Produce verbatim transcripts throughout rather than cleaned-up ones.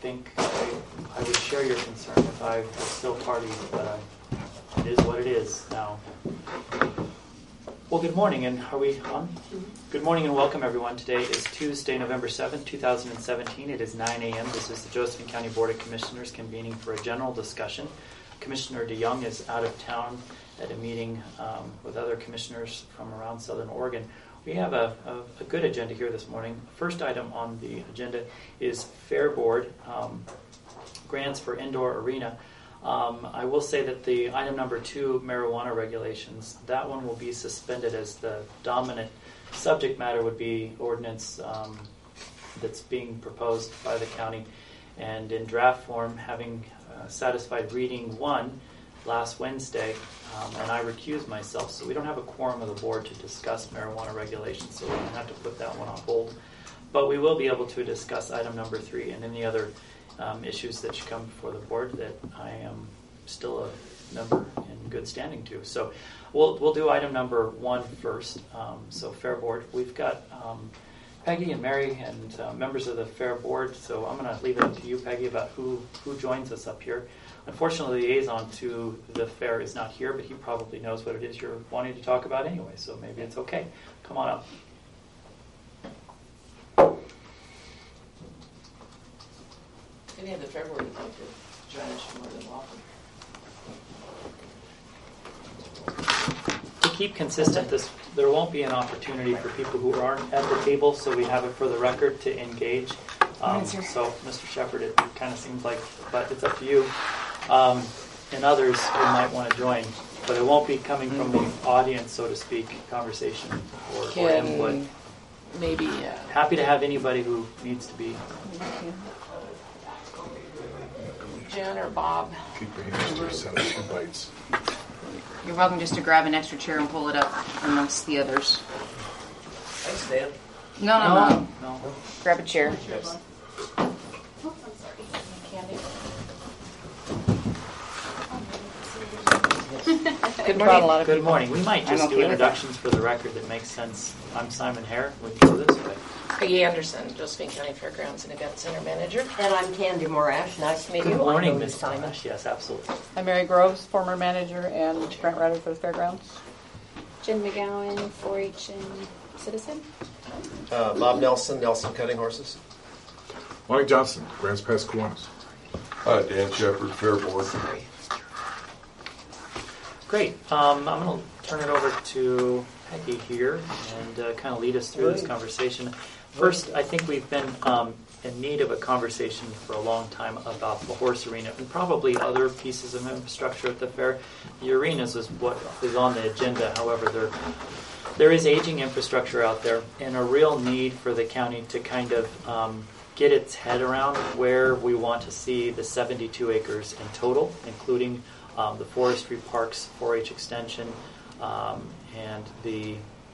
think I, I would share your concern if I was still party, but I, it is what it is now. Well, good morning, and are we on? Good morning and welcome, everyone. Today is Tuesday, November seventh, two thousand seventeen. It is nine a.m. This is the Josephine County Board of Commissioners convening for a general discussion. Commissioner DeYoung is out of town at a meeting um, with other commissioners from around Southern Oregon. We have a, a, a good agenda here this morning. First item on the agenda is Fair Board, um, grants for indoor arena. Um, I will say that the item number two, marijuana regulations, that one will be suspended as the dominant subject matter would be ordinance um, that's being proposed by the county. And in draft form, having uh, satisfied reading one last Wednesday, um, and I recused myself, so we don't have a quorum of the board to discuss marijuana regulations, so we're going to have to put that one on hold. But we will be able to discuss item number three and any other Um, issues that should come before the board that I am still a member in good standing to. So we'll we'll do item number one first. Um, so Fair Board, we've got um, Peggy and Mary and uh, members of the Fair Board. So I'm going to leave it up to you, Peggy, about who who joins us up here. Unfortunately, the liaison to the fair is not here, but he probably knows what it is you're wanting to talk about anyway. So maybe it's okay. Come on up. Any of the Fair Board would like to join us, you're more than welcome. To keep consistent, this there won't be an opportunity for people who aren't at the table, so we have it for the record to engage. Um, so, Mister Shepard, it kind of seems like, but it's up to you. Um, and others who might want to join, but it won't be coming from the audience, so to speak, conversation or, or input. Maybe. Uh, Happy to have anybody who needs to be. Jen or Bob. Keep your hands to set up some bites. You're welcome just to grab an extra chair and pull it up amongst the others. I stand. No, no, no. no. no. Grab a chair. Yes. Good morning. Good morning. We might just okay do introductions for the record that makes sense. I'm Simon Hare. We can do this way. Peggy Anderson, Josephine County Fairgrounds and Event Center Manager. And I'm Candy Morash. Nice to meet Good you. morning, I'm Miz Simon. Morash. Yes, absolutely. I'm Mary Groves, former manager and grant writer for the fairgrounds. Jen McGowan, four H and Citizen. Uh, Bob Nelson, Nelson Cutting Horses. Mike Johnson, Grants Pass Kiwanis. Hi, Dan Shepard, Fair Board. Great. Um, I'm going to turn it over to Peggy here and uh, kind of lead us through this conversation. First, I think we've been um, in need of a conversation for a long time about the horse arena and probably other pieces of infrastructure at the fair. The arenas is what is on the agenda. However, there there is aging infrastructure out there and a real need for the county to kind of um, get its head around where we want to see the seventy-two acres in total, including um, the forestry parks, four H extension, um, and the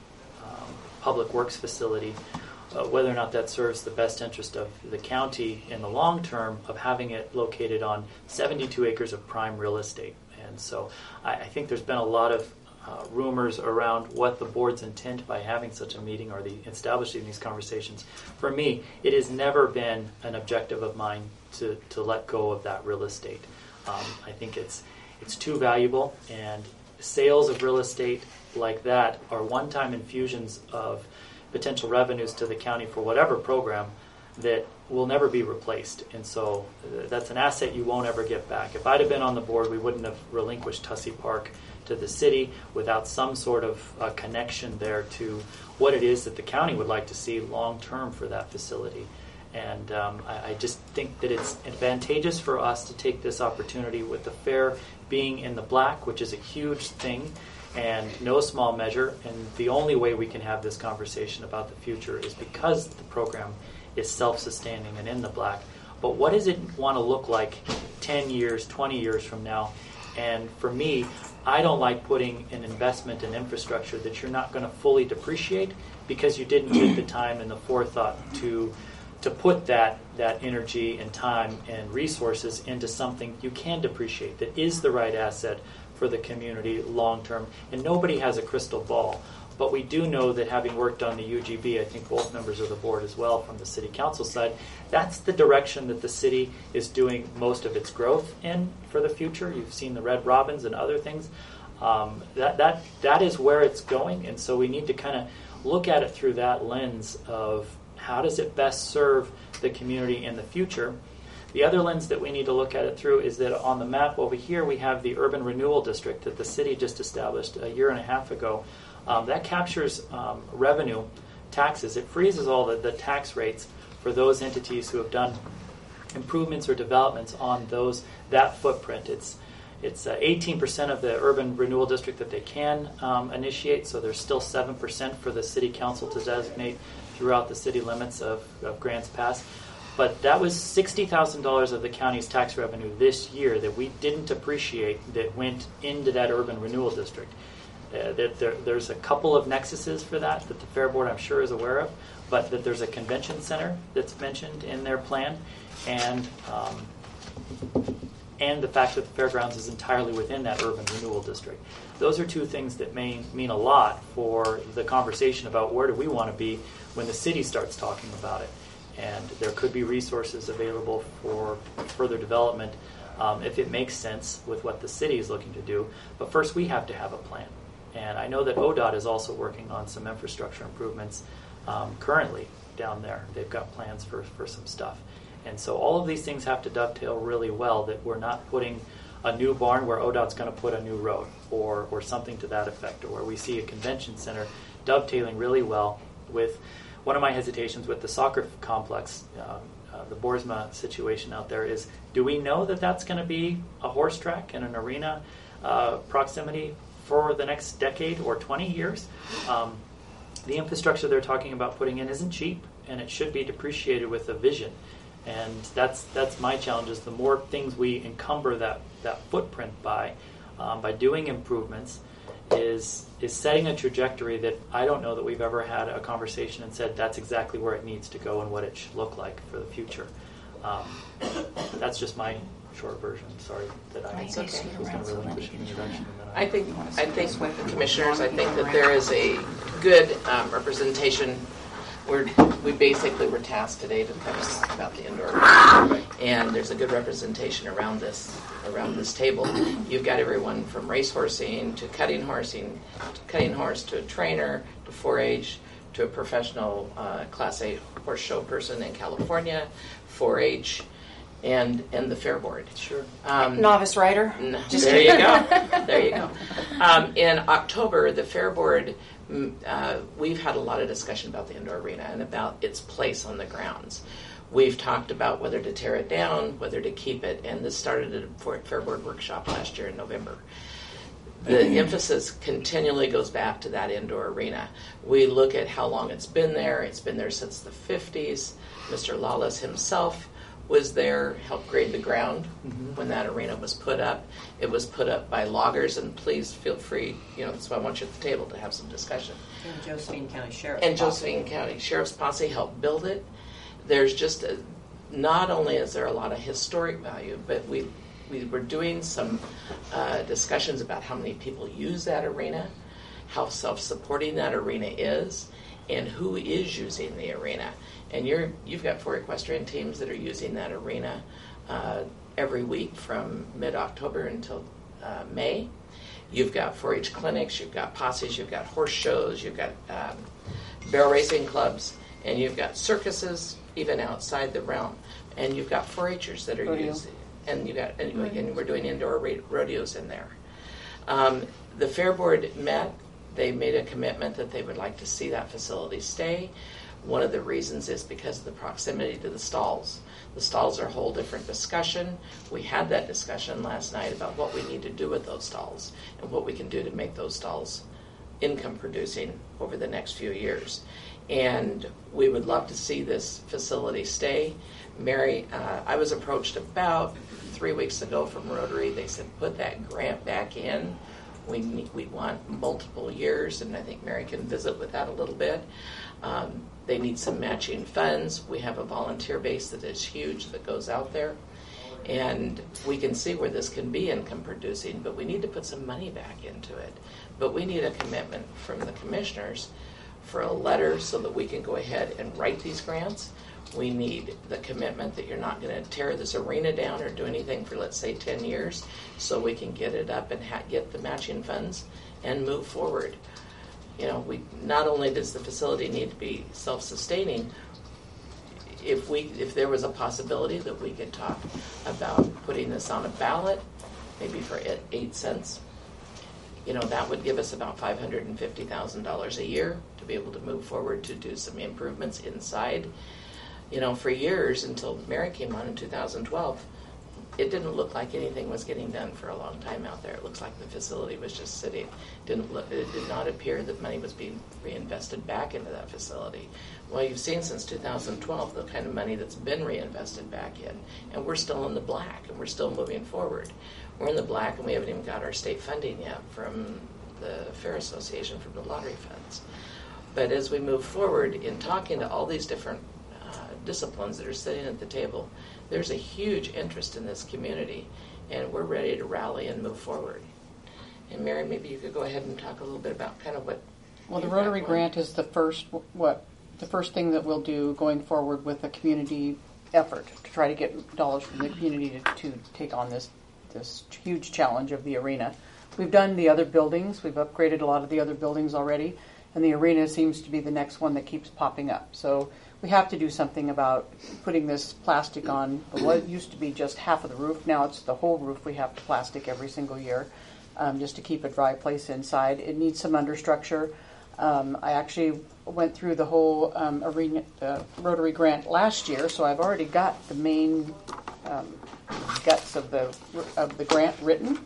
um, public works facility. Uh, whether or not that serves the best interest of the county in the long term of having it located on seventy-two acres of prime real estate. And so I, I think there's been a lot of uh, rumors around what the board's intent by having such a meeting or the establishing these conversations. For me, it has never been an objective of mine to, to let go of that real estate. Um, I think it's it's too valuable, and sales of real estate like that are one-time infusions of potential revenues to the county for whatever program that will never be replaced. And so uh, that's an asset you won't ever get back. If I'd have been on the board, we wouldn't have relinquished Tussey Park to the city without some sort of uh, connection there to what it is that the county would like to see long term for that facility. And um, I, I just think that it's advantageous for us to take this opportunity with the fair being in the black, which is a huge thing and no small measure. And the only way we can have this conversation about the future is because the program is self-sustaining and in the black. But what does it want to look like ten years, twenty years from now? And for me, I don't like putting an investment in infrastructure that you're not going to fully depreciate because you didn't take the time and the forethought to to put that that energy and time and resources into something you can depreciate that is the right asset for the community long term. And nobody has a crystal ball, but we do know that having worked on the U G B, I think both members of the board as well from the city council side, that's the direction that the city is doing most of its growth in for the future. You've seen the Red Robins and other things. Um, that, that, that is where it's going, and so we need to kind of look at it through that lens of how does it best serve the community in the future. The other lens that we need to look at it through is that on the map over here we have the Urban Renewal District that the city just established a year and a half ago. Um, that captures um, revenue taxes. It freezes all the, the tax rates for those entities who have done improvements or developments on those that footprint. It's it's uh, eighteen percent of the Urban Renewal District that they can um, initiate, so there's still seven percent for the city council to designate throughout the city limits of, of Grants Pass. But that was sixty thousand dollars of the county's tax revenue this year that we didn't appreciate that went into that Urban Renewal District. Uh, that there, there's a couple of nexuses for that that the Fair Board, I'm sure, is aware of, but that there's a convention center that's mentioned in their plan, and um, and the fact that the fairgrounds is entirely within that Urban Renewal District. Those are two things that may mean a lot for the conversation about where do we want to be when the city starts talking about it. And there could be resources available for further development um, if it makes sense with what the city is looking to do. But first, we have to have a plan. And I know that O D O T is also working on some infrastructure improvements um, currently down there. They've got plans for, for some stuff. And so all of these things have to dovetail really well, that we're not putting a new barn where O D O T's going to put a new road or, or something to that effect, or where we see a convention center dovetailing really well with one of my hesitations with the soccer complex, uh, uh, the Boersma situation out there is, do we know that that's going to be a horse track and an arena uh, proximity for the next decade or twenty years? Um, the infrastructure they're talking about putting in isn't cheap, and it should be depreciated with a vision. And that's that's my challenge, is the more things we encumber that, that footprint by, um, by doing improvements, is is setting a trajectory that I don't know that we've ever had a conversation and said that's exactly where it needs to go and what it should look like for the future. Um, that's just my short version. Sorry that I That's okay. was going to relinquish an introduction. And then I think, I think with the commissioners, I think that there is a good um, representation. We're, we basically were tasked today to tell us about the indoor arena, and there's a good representation around this around this table. You've got everyone from racehorsing to cutting horsing, to cutting horse to a trainer to four H to a professional uh, Class A horse show person in California, four H, and and the Fair Board. Sure. Um, Novice rider. No, Just there you go. There you go. Um, in October, the Fair Board, uh, we've had a lot of discussion about the indoor arena and about its place on the grounds. We've talked about whether to tear it down, whether to keep it, and this started at a Fair Board workshop last year in November. The emphasis continually goes back to that indoor arena. We look at how long it's been there. It's been there since the fifties. Mister Lawless himself was there, helped grade the ground mm-hmm. when that arena was put up. It was put up by loggers, and please feel free, you know, that's why I want you at the table to have some discussion. And Josephine County Sheriff. And Josephine County Sheriff's Posse helped build it. There's just, a, not only is there a lot of historic value, but we we were doing some uh, discussions about how many people use that arena, how self-supporting that arena is, and who is using the arena. And you're, you've got four equestrian teams that are using that arena uh, every week from mid-October until uh, May. You've got four H clinics, you've got posses, you've got horse shows, you've got um, barrel racing clubs, and you've got circuses even outside the realm. And you've got four H'ers that are Rodeo. using, and you got, and, and we're doing indoor rodeos in there. Um, the Fair Board met. They made a commitment that they would like to see that facility stay. One of the reasons is because of the proximity to the stalls. The stalls are a whole different discussion. We had that discussion last night about what we need to do with those stalls and what we can do to make those stalls income producing over the next few years. And we would love to see this facility stay. Mary, uh, I was approached about three weeks ago from Rotary. They said, put that grant back in. We need, we want multiple years, and I think Mary can visit with that a little bit. Um, they need some matching funds. We have a volunteer base that is huge that goes out there. And we can see where this can be income producing, but we need to put some money back into it. But we need a commitment from the commissioners for a letter so that we can go ahead and write these grants. We need the commitment that you're not going to tear this arena down or do anything for, let's say, ten years, so we can get it up and ha- get the matching funds and move forward. You know, we not only does the facility need to be self-sustaining, if we if there was a possibility that we could talk about putting this on a ballot, maybe for eight cents, you know, that would give us about five hundred fifty thousand dollars a year to be able to move forward to do some improvements inside. You know, for years until Mary came on in two thousand twelve, it didn't look like anything was getting done for a long time out there. It looks like the facility was just sitting. Didn't look, it did not appear that money was being reinvested back into that facility. Well, you've seen since two thousand twelve the kind of money that's been reinvested back in, and we're still in the black, and we're still moving forward. We're in the black, and we haven't even got our state funding yet from the Fair Association, from the lottery funds. But as we move forward in talking to all these different uh, disciplines that are sitting at the table, there's a huge interest in this community, and we're ready to rally and move forward. And Mary, maybe you could go ahead and talk a little bit about kind of what. Well, the you've got Rotary going. Grant is the first what the first thing that we'll do going forward with a community effort to try to get dollars from the community to, to take on this this huge challenge of the arena. We've done the other buildings. We've upgraded a lot of the other buildings already, and the arena seems to be the next one that keeps popping up. So we have to do something about putting this plastic on what used to be just half of the roof. Now it's the whole roof we have to plastic every single year, um, just to keep a dry place inside. It needs some understructure. Um, I actually went through the whole um, arena uh, Rotary Grant last year, so I've already got the main um, guts of the of the grant written.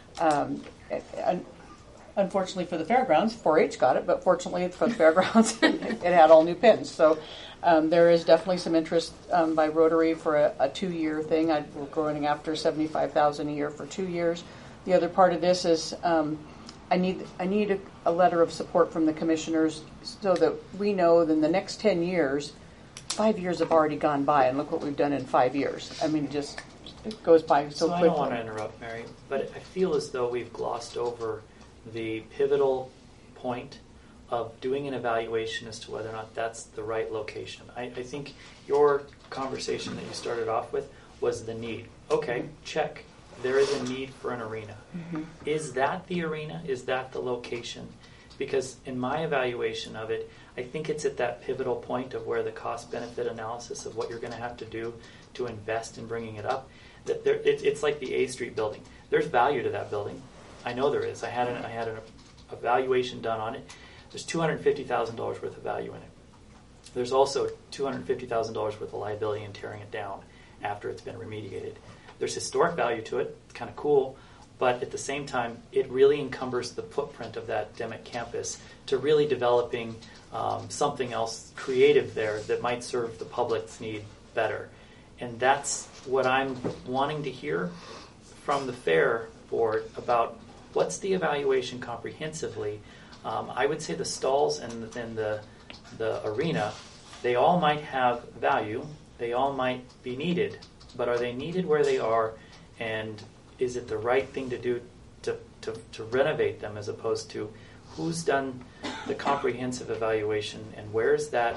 Um, and unfortunately for the fairgrounds, four H got it, but fortunately for the fairgrounds, it had all new pins. So um, there is definitely some interest um, by Rotary for a, a two-year thing. I, we're going after seventy-five thousand dollars a year for two years. The other part of this is um, I need I need a, a letter of support from the commissioners so that we know that in the next ten years, five years have already gone by, and look what we've done in five years. I mean, just it goes by so, So quickly. I don't want to interrupt, Mary, but I feel as though we've glossed over the pivotal point of doing an evaluation as to whether or not that's the right location. I, I think your conversation that you started off with was the need. Okay, check. There is a need for an arena. Mm-hmm. Is that the arena? Is that the location? Because in my evaluation of it, I think it's at that pivotal point of where the cost-benefit analysis of what you're going to have to do to invest in bringing it up, that there, it, it's like the A Street building. There's value to that building. I know there is. I had an, I had an evaluation done on it. There's two hundred fifty thousand dollars worth of value in it. There's also two hundred fifty thousand dollars worth of liability in tearing it down after it's been remediated. There's historic value to it. It's kind of cool. But at the same time, it really encumbers the footprint of that Demick campus to really developing um, something else creative there that might serve the public's need better. And that's what I'm wanting to hear from the Fair Board about what's the evaluation comprehensively. Um, I would say the stalls and then the, the arena, they all might have value. They all might be needed. But are they needed where they are, and is it the right thing to do to, to, to renovate them as opposed to who's done the comprehensive evaluation and where's that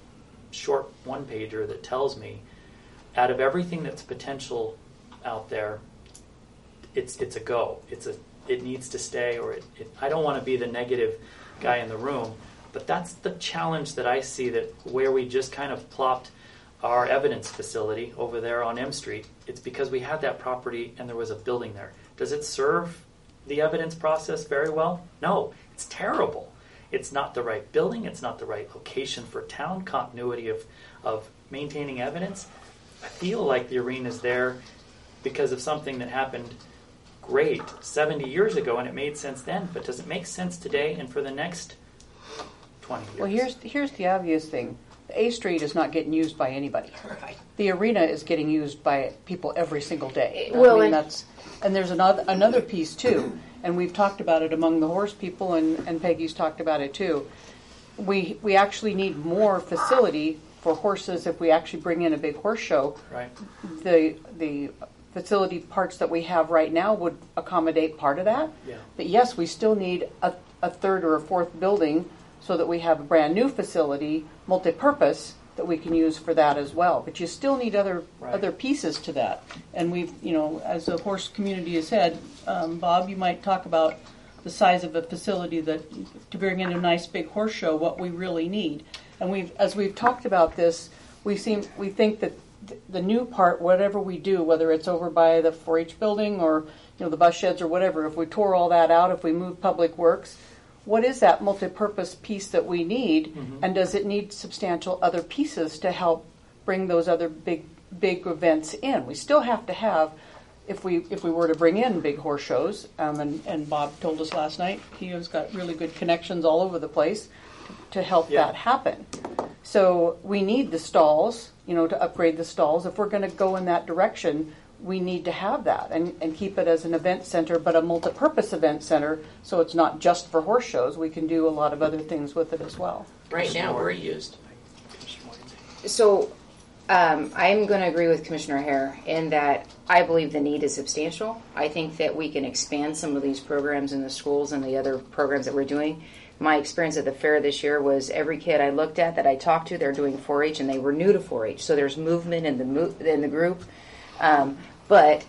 short one-pager that tells me out of everything that's potential out there, it's it's a go. It's a it needs to stay, or it, it, I don't want to be the negative guy in the room, but that's the challenge that I see, that where we just kind of plopped our evidence facility over there on M Street, it's because we had that property and there was a building there. Does it serve the evidence process very well? No, it's terrible. It's not the right building. It's not the right location for town continuity of, of maintaining evidence. I feel like the arena's there because of something that happened great seventy years ago, and it made sense then, but does it make sense today and for the next twenty years? Well, here's here's the obvious thing. The A Street is not getting used by anybody. Right. The arena is getting used by people every single day. Well, I mean, and- that's and there's another another piece too, and we've talked about it among the horse people, and, and Peggy's talked about it too. We we actually need more facility for horses if we actually bring in a big horse show. Right. The the facility parts that we have right now would accommodate part of that. Yeah. But yes, we still need a, a third or a fourth building so that we have a brand new facility, multi-purpose, that we can use for that as well. But you still need other Right. other pieces to that. And we've, you know, as the horse community has said, um, Bob, you might talk about the size of a facility that to bring in a nice big horse show, what we really need. And we've, as we've talked about this, we seem we think that th- the new part, whatever we do, whether it's over by the four H building or you know the bus sheds or whatever, if we tore all that out, if we move Public Works, what is that multi-purpose piece that we need, Mhm. and does it need substantial other pieces to help bring those other big big events in? We still have to have, if we if we were to bring in big horse shows, um, and, and Bob told us last night, he has got really good connections all over the place to help Yeah. that happen. So we need the stalls, you know, to upgrade the stalls. If we're going to go in that direction, we need to have that and, and keep it as an event center, but a multi-purpose event center, so it's not just for horse shows. We can do a lot of other things with it as well. Right now, we're used. So um, I'm going to agree with Commissioner Hare in that I believe the need is substantial. I think that we can expand some of these programs in the schools and the other programs that we're doing. My experience at the fair this year was every kid I looked at that I talked to, they're doing four H and they were new to four H. So there's movement in the mo- in the group. Um, but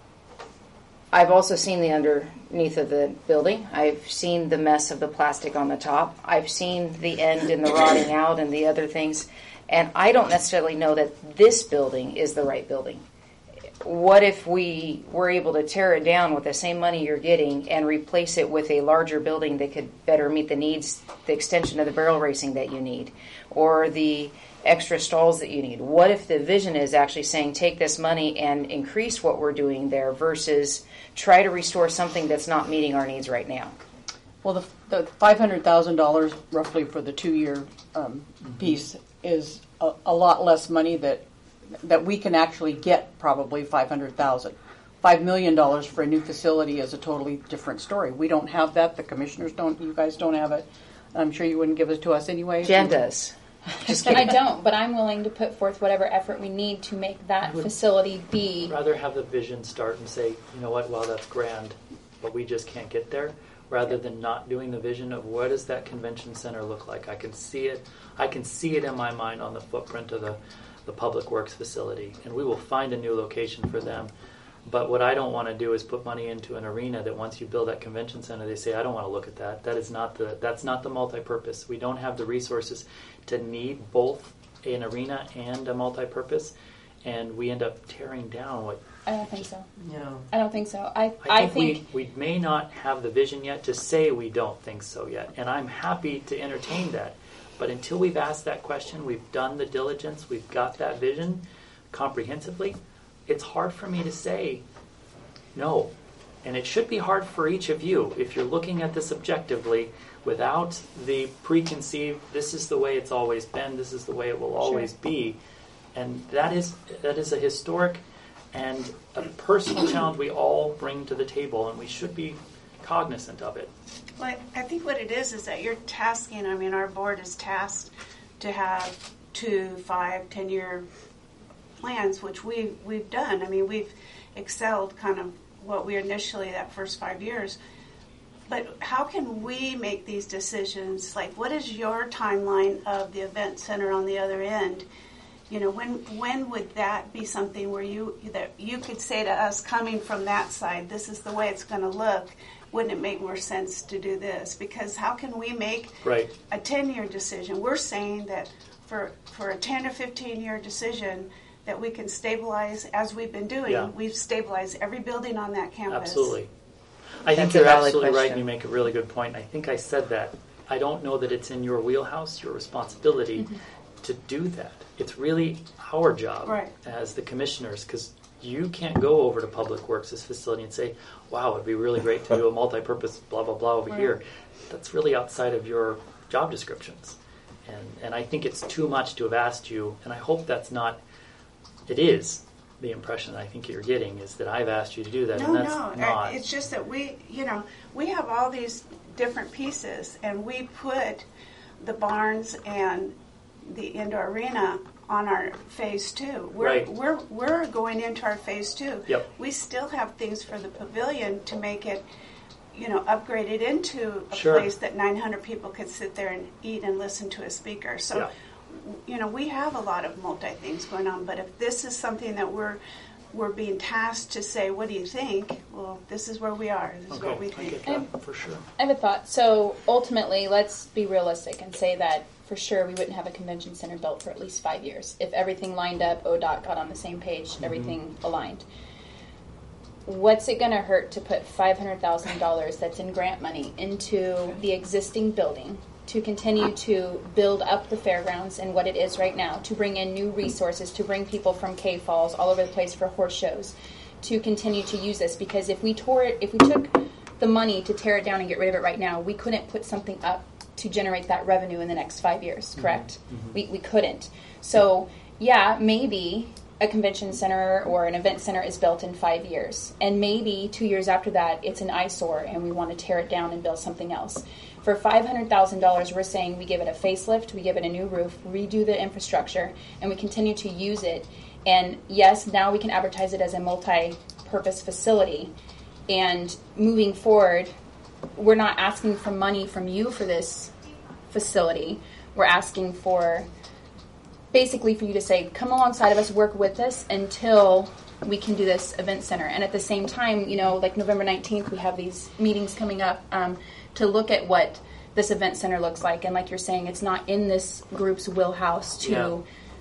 I've also seen the underneath of the building. I've seen the mess of the plastic on the top. I've seen the end and the rotting out and the other things. And I don't necessarily know that this building is the right building. What if we were able to tear it down with the same money you're getting and replace it with a larger building that could better meet the needs, the extension of the barrel racing that you need, or the extra stalls that you need? What if the vision is actually saying take this money and increase what we're doing there versus try to restore something that's not meeting our needs right now? Well, the, the five hundred thousand dollars roughly for the two-year um, piece is a, a lot less money that that we can actually get. Probably five hundred thousand dollars. Five million dollars for a new facility is a totally different story. We don't have that. The commissioners don't. You guys don't have it. I'm sure you wouldn't give it to us anyway. Jen does. Just And I kidding. don't, but I'm willing to put forth whatever effort we need to make that facility be. Rather have the vision start and say, you know what, well, that's grand, but we just can't get there, rather than not doing the vision of what does that convention center look like. I can see it. I can see it in my mind on the footprint of the, the Public Works facility, and we will find a new location for them. But what I don't want to do is put money into an arena that once you build that convention center, they say, I don't want to look at that. That is not the that's not the multi-purpose. We don't have the resources to need both an arena and a multi-purpose, and we end up tearing down what. I don't think so. No. I don't think so. I, I I think, think, we, we may not have the vision yet to say we don't think so yet, and I'm happy to entertain that. But until we've asked that question, we've done the diligence, we've got that vision comprehensively, it's hard for me to say no. And it should be hard for each of you if you're looking at this objectively without the preconceived, this is the way it's always been, this is the way it will always Sure. be. And that is that is a historic and a personal challenge we all bring to the table, and we should be cognizant of it. Well, I I think what it is is that you're tasking, I mean, our board is tasked to have two, five, ten-year plans, which we, we've done. I mean, we've excelled kind of what we initially, that first five years. But how can we make these decisions? Like, what is your timeline of the event center on the other end? You know, when when would that be something where you that you could say to us, coming from that side, this is the way it's going to look? Wouldn't it make more sense to do this? Because how can we make Right. a ten-year decision? We're saying that for for a ten or fifteen-year decision that we can stabilize, as we've been doing, Yeah. we've stabilized every building on that campus. Absolutely. I think That's a you're valid absolutely right, question. and you make a really good point. I think I said that. I don't know that it's in your wheelhouse, your responsibility to do that. It's really our job Right. as the commissioners, because you can't go over to Public Works' facility and say, wow, it'd be really great to do a multi-purpose blah, blah, blah over Right. here. That's really outside of your job descriptions. And, and I think it's too much to have asked you, and I hope that's not, it is the impression I think you're getting, is that I've asked you to do that, No, and that's no. not. It's just that we, you know, we have all these different pieces, and we put the barns and the indoor arena on our phase two. We're, Right. we're, we're going into our phase two. Yep. We still have things for the pavilion to make it, you know, upgraded into a Sure. place that nine hundred people could sit there and eat and listen to a speaker. So, Yeah. you know, we have a lot of multi things going on, but if this is something that we're we're being tasked to say, what do you think? Well, this is where we are. This is Okay, what we I think. get that for sure. I have a thought. So ultimately, let's be realistic and say that for sure we wouldn't have a convention center built for at least five years. If everything lined up, O D O T got on the same page, everything aligned. What's it going to hurt to put five hundred thousand dollars that's in grant money into the existing building to continue to build up the fairgrounds and what it is right now, to bring in new resources, to bring people from Cave Falls all over the place for horse shows, to continue to use this? Because if we tore it, if we took the money to tear it down and get rid of it right now, we couldn't put something up to generate that revenue in the next five years, correct? Mm-hmm. We, we couldn't. So, yeah, maybe a convention center or an event center is built in five years. And maybe two years after that, it's an eyesore and we want to tear it down and build something else. For five hundred thousand dollars, we're saying we give it a facelift, we give it a new roof, redo the infrastructure, and we continue to use it. And yes, now we can advertise it as a multi-purpose facility. And moving forward, we're not asking for money from you for this facility. We're asking for basically for you to say, come alongside of us, work with us until we can do this event center. And at the same time, you know, like November nineteenth, we have these meetings coming up um, to look at what this event center looks like. And like you're saying, it's not in this group's wheelhouse to Yeah.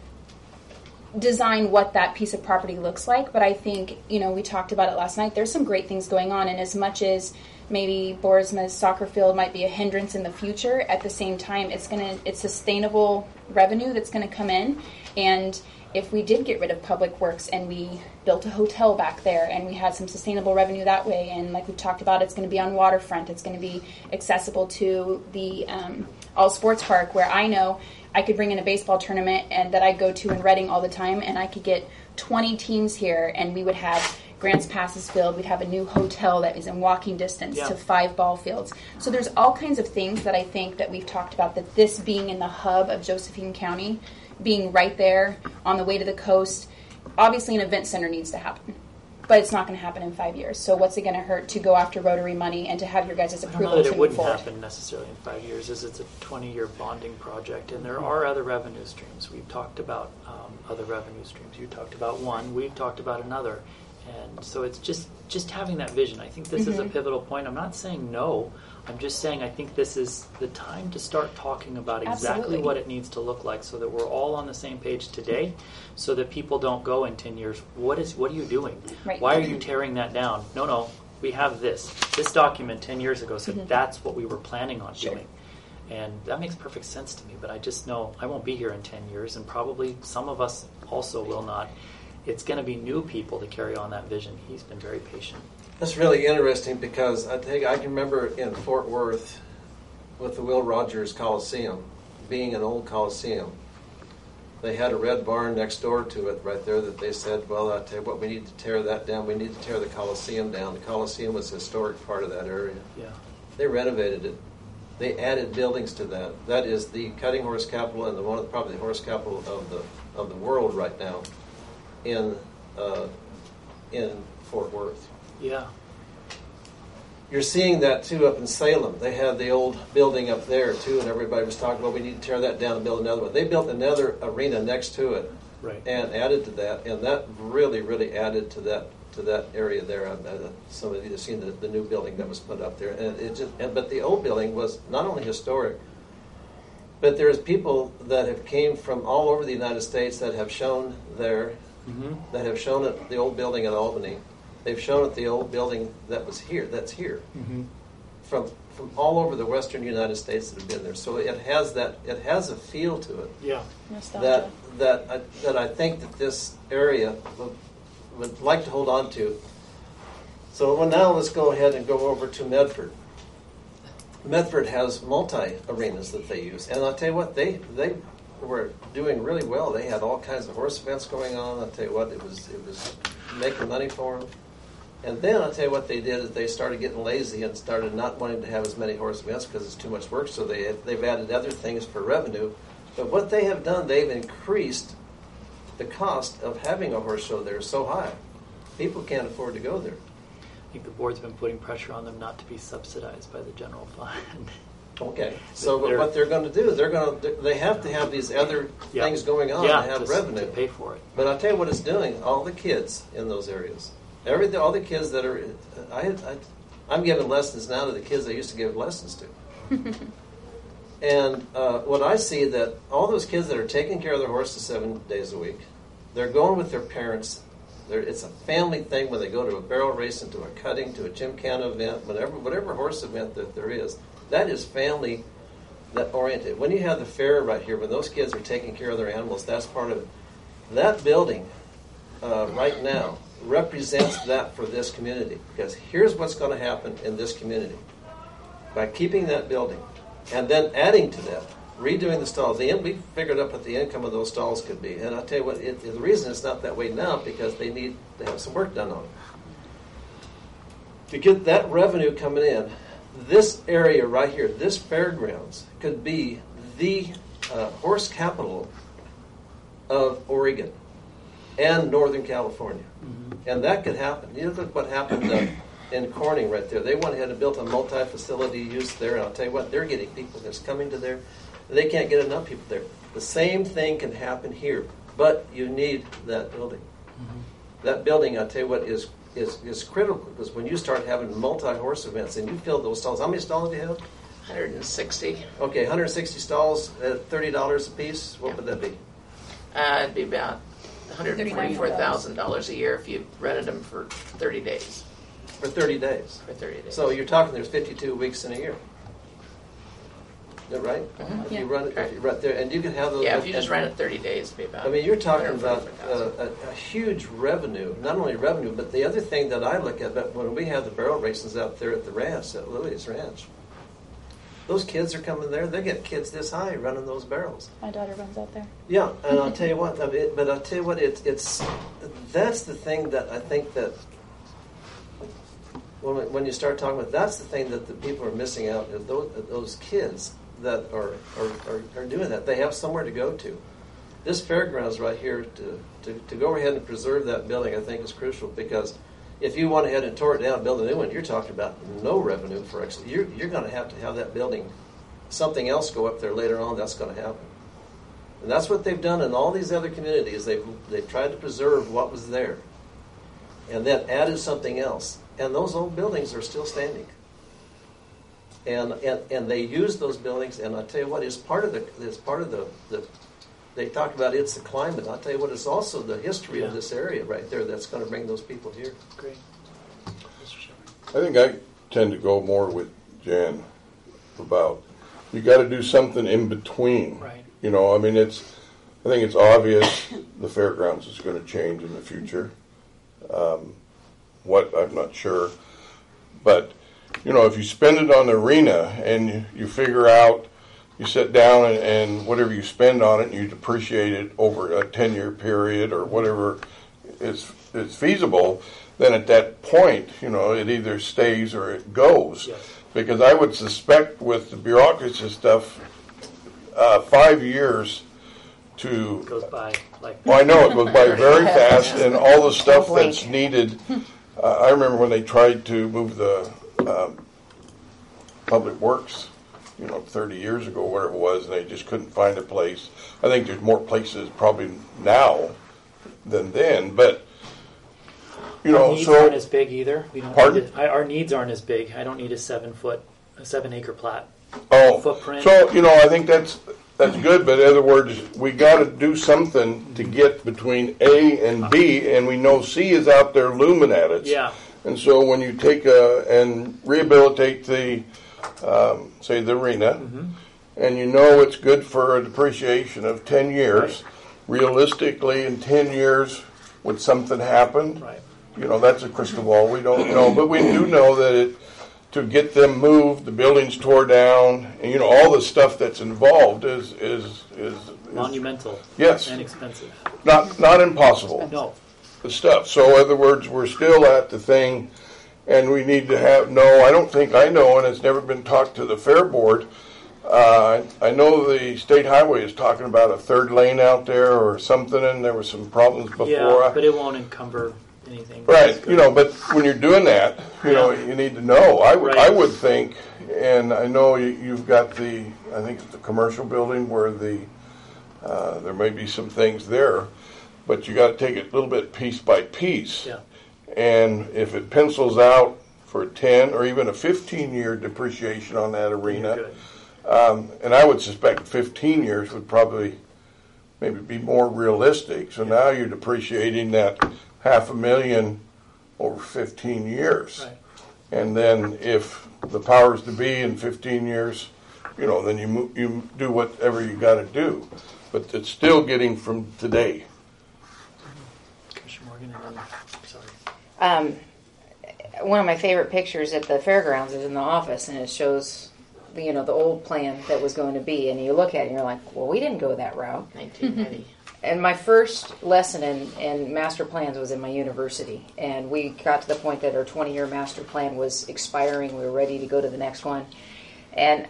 design what that piece of property looks like. But I think, you know, we talked about it last night. There's some great things going on. And as much as maybe Borisma's soccer field might be a hindrance in the future, at the same time, it's gonna it's sustainable revenue that's going to come in. And if we did get rid of Public Works and we built a hotel back there and we had some sustainable revenue that way, and like we talked about, it's going to be on waterfront, it's going to be accessible to the um, All Sports Park, where I know I could bring in a baseball tournament and that I go to in Reading all the time, and I could get twenty teams here, and we would have Grants Passes filled. We'd have a new hotel that is in walking distance Yeah. to five ball fields. So there's all kinds of things that I think that we've talked about, that this being in the hub of Josephine County, being right there on the way to the coast, obviously an event center needs to happen. But it's not going to happen in five years. So what's it going to hurt to go after Rotary money and to have your guys' I don't approval know that to it move wouldn't forward? happen necessarily in five years, as it's a twenty-year bonding project, and there are other revenue streams. We've talked about um, other revenue streams. You talked about one. We've talked about another, and so it's just just having that vision. I think this is a pivotal point. I'm not saying no. I'm just saying I think this is the time to start talking about exactly Absolutely. what it needs to look like, so that we're all on the same page today, so that people don't go in ten years, what is what are you doing? Right. Why are you tearing that down? No, no, we have this. This document ten years ago said that's what we were planning on Sure. doing. And that makes perfect sense to me, but I just know I won't be here in ten years, and probably some of us also will not. It's going to be new people to carry on that vision. He's been very patient. That's really interesting because I think I can remember in Fort Worth with the Will Rogers Coliseum being an old Coliseum. They had a red barn next door to it right there that they said, well, I tell you what, we need to tear that down. We need to tear the Coliseum down. The Coliseum was a historic part of that area. Yeah. They renovated it. They added buildings to that. That is the cutting horse capital and the one of the, probably the horse capital of the of the world right now in uh, in Fort Worth. Yeah. You're seeing that too up in Salem. They had the old building up there too, and everybody was talking, well, we need to tear that down and build another one. They built another arena next to it Right. and added to that, and that really, really added to that to that area there. Uh, some of you have seen the, the new building that was put up there, and it just. And, but the old building was not only historic, but there's people that have came from all over the United States that have shown there, Mm-hmm. that have shown at the old building at Albany. They've shown at the old building that was here, that's here, Mm-hmm. from from all over the Western United States that have been there. So it has that, it has a feel to it Yeah. Nostalgia. that that I, that I think that this area would, would like to hold on to. So well, now let's go ahead and go over to Medford. Medford has multi arenas that they use, and I'll tell you what, they they were doing really well. They had all kinds of horse events going on. I'll tell you what, it was it was making money for them. And then I'll tell you what they did is they started getting lazy and started not wanting to have as many horse events because it's too much work. So they they've added other things for revenue. But what they have done, they've increased the cost of having a horse show there is so high. People can't afford to go there. I think the board's been putting pressure on them not to be subsidized by the general fund. Okay, so but They're- what they're going to do, they're going to, they have to have these other Yeah. things going on yeah, to have to, revenue. to pay for it. But I'll tell you what it's doing, all the kids in those areas, every, all the kids that are, I, I, I'm giving lessons now to the kids I used to give lessons to. And uh, what I see that all those kids that are taking care of their horses seven days a week, they're going with their parents. They're, it's a family thing when they go to a barrel race, into a cutting, to a gymkhana event, whatever, whatever horse event that there is. That is family that oriented. When you have the fair right here, when those kids are taking care of their animals, that's part of it. That building uh, right now represents that for this community. Because here's what's going to happen in this community. By keeping that building and then adding to that, redoing the stalls. The, we figured out what the income of those stalls could be. And I'll tell you what, it, the reason it's not that way now because they need to have some work done on it. To get that revenue coming in, this area right here, this fairgrounds, could be the uh, horse capital of Oregon and Northern California. Mm-hmm. And that could happen. You look at what happened uh, in Corning right there. They went ahead and built a multi-facility use there. And I'll tell you what, they're getting people that's coming to there. They can't get enough people there. The same thing can happen here, but you need that building. Mm-hmm. That building, I'll tell you what, is is is critical because when you start having multi-horse events and you fill those stalls, how many stalls do you have? one hundred sixty. Okay, one hundred sixty stalls at thirty dollars a piece. What Yeah. would that be? Uh, it'd be about one hundred forty-four thousand dollars a year if you rented them for thirty days. For thirty days. For thirty days. So you're talking there's fifty-two weeks in a year. Is that right? Mhm. If Yeah. you run it, if you run there, and you can have those. yeah, if you and- just ran it thirty days, it'd be about. I mean, you're talking about one hundred forty-four thousand. uh, a, a huge revenue, not only revenue, but the other thing that I look at, but when we have the barrel races out there at the ranch, at Lily's Ranch, those kids are coming there. They get kids this high running those barrels. My daughter runs out there. Yeah, and I'll tell you what, I mean, but I'll tell you what, it's, it's, that's the thing that I think that, when, when you start talking about, that's the thing that the people are missing out, is those, those kids that are, are, are, are doing that. They have somewhere to go to. This fairgrounds right here, to, to, to go ahead and preserve that building, I think is crucial, because if you went ahead and tore it down and built a new one, you're talking about no revenue for ex- you're you're going to have to have that building, something else go up there later on. That's going to happen, and that's what they've done in all these other communities. They've they've tried to preserve what was there, and then added something else. And those old buildings are still standing, and and, and they use those buildings. And I tell you what, it's part of the it's part of the the. They talk about it's the climate. I'll tell you what, it's also the history Yeah. of this area right there that's going to bring those people here. Great. Mister Shepherd. I think I tend to go more with Jan about you got to do something in between. Right. You know, I mean, it's. I think it's obvious the fairgrounds is going to change in the future. Um, what I'm not sure, but you know, if you spend it on the arena and you, you figure out. You sit down and, and whatever you spend on it, you depreciate it over a ten-year period or whatever is is feasible. Then at that point, you know, it either stays or it goes. Yes. Because I would suspect with the bureaucracy stuff, uh, five years to It goes by like. well, I know it goes by very fast, and all the stuff Blink. that's needed. Uh, I remember when they tried to move the um, public works, you know, thirty years ago, where it was, and they just couldn't find a place. I think there's more places probably now than then, but you Our know, needs so aren't as big either. We don't. Pardon? Need a, I, our needs aren't as big. I don't need a seven foot, a seven acre plat. oh, footprint. so you know, I think that's that's good. But in other words, we got to do something to get between A and B, and we know C is out there looming at us. Yeah. And so when you take a, and rehabilitate the, um, say, the arena, Mm-hmm. and you know it's good for a depreciation of ten years, realistically in ten years, would something happen? Right. You know, that's a crystal ball. We don't know. But we do know that it, to get them moved, the buildings tore down, and, you know, all the stuff that's involved is, is, is, is Monumental. Yes. And expensive. not, not impossible. No. The stuff. So, in other words, we're still at the thing, and we need to have, no, I don't think I know, and it's never been talked to the Fair Board, Uh, I know the state highway is talking about a third lane out there or something, and there were some problems before. Yeah, but it won't encumber anything. Right, you know, but when you're doing that, you know, you need to know. I would, I Right. would think, and I know you, you've got the, I think it's the commercial building where the, uh, there may be some things there, but you got to take it a little bit piece by piece. Yeah. And if it pencils out for a ten or even a fifteen year depreciation on that arena, Good. um, and I would suspect fifteen years would probably maybe be more realistic. So now you're depreciating that half a million over fifteen years. Right. And then if the powers to be in fifteen years, you know, then you mo- you do whatever you got to do. But it's still getting from today. Commissioner Morgan, and then, sorry. Um, one of my favorite pictures at the fairgrounds is in the office, and it shows, you know, the old plan that was going to be. And you look at it, and you're like, well, we didn't go that route. nineteen ninety. And my first lesson in, in master plans was in my university. And we got to the point that our twenty-year master plan was expiring. We were ready to go to the next one. And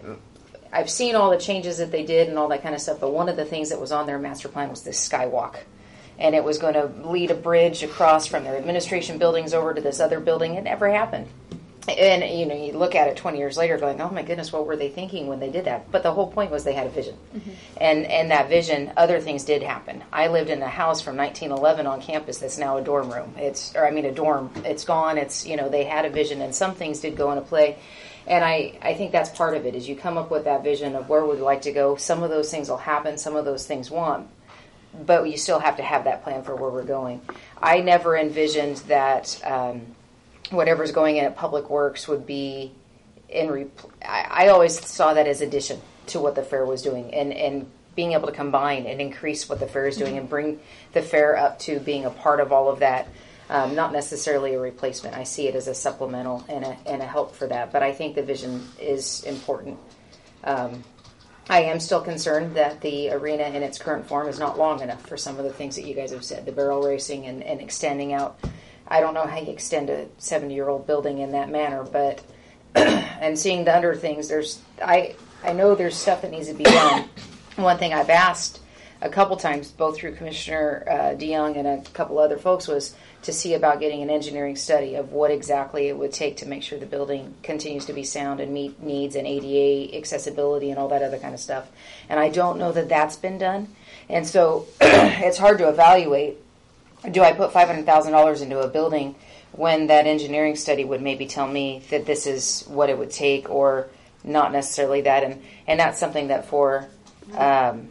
I've seen all the changes that they did and all that kind of stuff. But one of the things that was on their master plan was this skywalk. And it was going to lead a bridge across from their administration buildings over to this other building. It never happened. And, you know, you look at it twenty years later going, oh, my goodness, what were they thinking when they did that? But the whole point was they had a vision. Mm-hmm. And and that vision, other things did happen. I lived in a house from nineteen eleven on campus that's now a dorm room. It's, or I mean, a dorm. It's gone. It's, you know, they had a vision, and some things did go into play. And I, I think that's part of it, is you come up with that vision of where we'd like to go. Some of those things will happen. Some of those things won't. But you still have to have that plan for where we're going. I never envisioned that um, whatever's going in at Public Works would be in. Repl- I, I always saw that as addition to what the fair was doing, and, and being able to combine and increase what the fair is doing and bring the fair up to being a part of all of that. Um, not necessarily a replacement. I see it as a supplemental and a, and a help for that. But I think the vision is important. Um, I am still concerned that the arena in its current form is not long enough for some of the things that you guys have said, the barrel racing and, and extending out. I don't know how you extend a seventy-year-old building in that manner, but and seeing the under things, there's I I know there's stuff that needs to be done. One thing I've asked a couple times, both through Commissioner uh, DeYoung and a couple other folks, was to see about getting an engineering study of what exactly it would take to make sure the building continues to be sound and meet needs and A D A accessibility and all that other kind of stuff. And I don't know that that's been done. And so it's hard to evaluate, do I put five hundred thousand dollars into a building when that engineering study would maybe tell me that this is what it would take, or not necessarily that. And, and that's something that for... Um,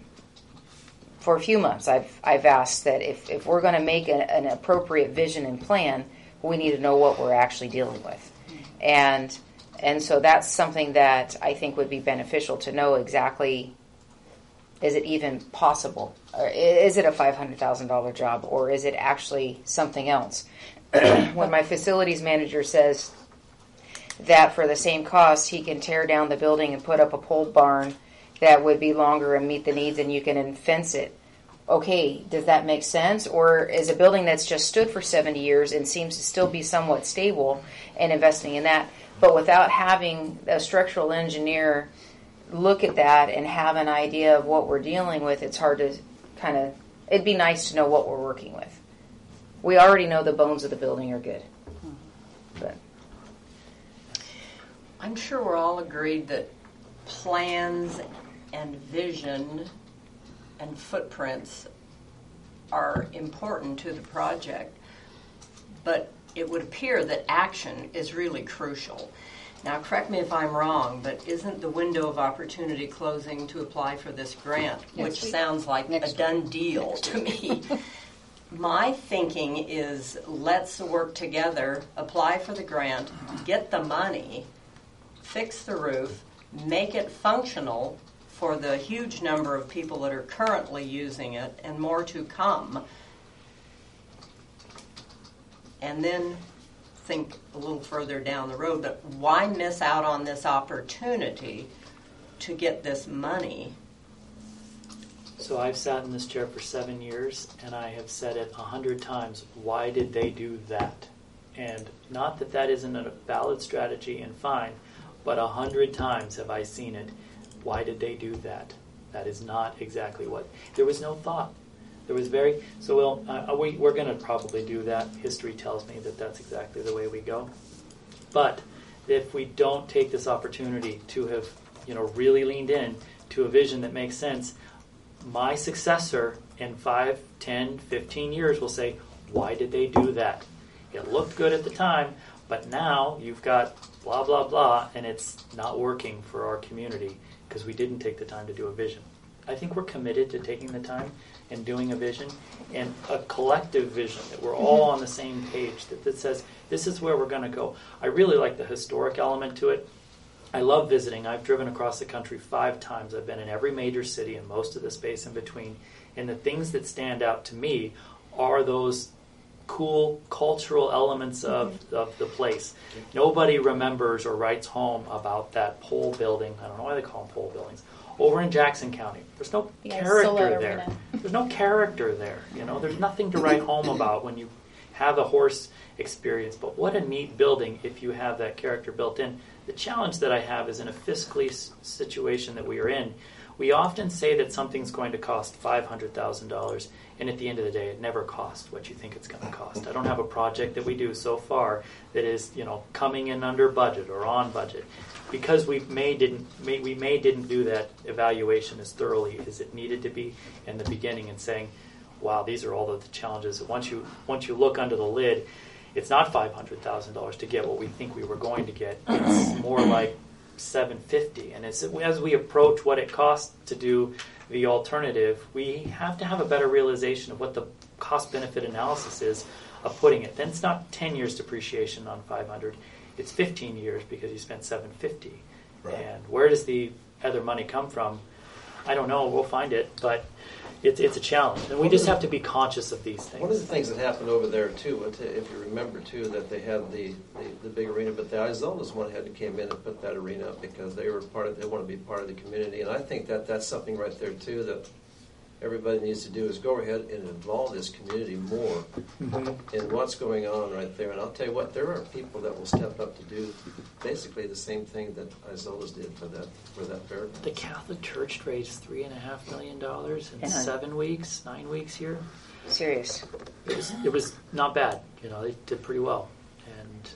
For a few months, I've I've asked that if, if we're going to make a, an appropriate vision and plan, we need to know what we're actually dealing with, and and so that's something that I think would be beneficial to know exactly. Is it even possible? Or is it a five hundred thousand dollar job, or is it actually something else? When my facilities manager says that for the same cost, he can tear down the building and put up a pole barn that would be longer and meet the needs, and you can fence it. Okay, does that make sense? Or is a building that's just stood for seventy years and seems to still be somewhat stable and investing in that, but without having a structural engineer look at that and have an idea of what we're dealing with, it's hard to kind of, it'd be nice to know what we're working with. We already know the bones of the building are good. But I'm sure we're all agreed that plans and vision and footprints are important to the project, but it would appear that action is really crucial. Now, correct me if I'm wrong, but isn't the window of opportunity closing to apply for this grant, Next which week. sounds like Next a done deal Next to me? My thinking is let's work together, apply for the grant, get the money, fix the roof, make it functional for the huge number of people that are currently using it and more to come, and then think a little further down the road. But why miss out on this opportunity to get this money? So I've sat in this chair for seven years, and I have said it a hundred times, why did they do that? And not that that isn't a valid strategy and fine, but a hundred times have I seen it. Why did they do that? That is not exactly what. There was no thought. There was very so. Well, uh, we we're going to probably do that. History tells me that that's exactly the way we go. But if we don't take this opportunity to have, you know, really leaned in to a vision that makes sense, my successor in five, ten, fifteen years will say, why did they do that? It looked good at the time, but now you've got blah, blah, blah, and it's not working for our community because we didn't take the time to do a vision. I think we're committed to taking the time and doing a vision and a collective vision that we're all on the same page, that, that says this is where we're going to go. I really like the historic element to it. I love visiting. I've driven across the country five times. I've been in every major city and most of the space in between. And the things that stand out to me are those cool cultural elements of, mm-hmm. of the place. Nobody remembers or writes home about that pole building. I don't know why they call them pole buildings. Over in Jackson County, there's no Yeah, character Solar there. Arena. There's no character there. You know, there's nothing to write home about when you have a horse experience. But what a neat building if you have that character built in. The challenge that I have is in a fiscally s- situation that we are in. We often say that something's going to cost five hundred thousand dollars, and at the end of the day, it never costs what you think it's going to cost. I don't have a project that we do so far that is, you know, coming in under budget or on budget, because we may didn't may, we may didn't do that evaluation as thoroughly as it needed to be in the beginning, and saying, "Wow, these are all of the challenges." Once you once you look under the lid, it's not five hundred thousand dollars to get what we think we were going to get. It's more like seven fifty, and it's, as we approach what it costs to do the alternative, we have to have a better realization of what the cost-benefit analysis is of putting it. Then it's not ten years depreciation on five hundred; it's fifteen years because you spent seven fifty. Right. And where does the other money come from? I don't know. We'll find it, but it's it's a challenge, and we just have to be conscious of these things. One of the things that happened over there too, if you remember too, that they had the, the, the big arena, but the Izolas one had to came in and put that arena up because they were part of, they want to be part of the community, and I think that that's something right there too that everybody needs to do is go ahead and involve this community more mm-hmm. in what's going on right there. And I'll tell you what, there are people that will step up to do basically the same thing that Izolas did for that for that fair. The Catholic Church raised three and a half million dollars in Yeah. seven weeks, nine weeks here. Serious. It was it was not bad. You know, they did pretty well, and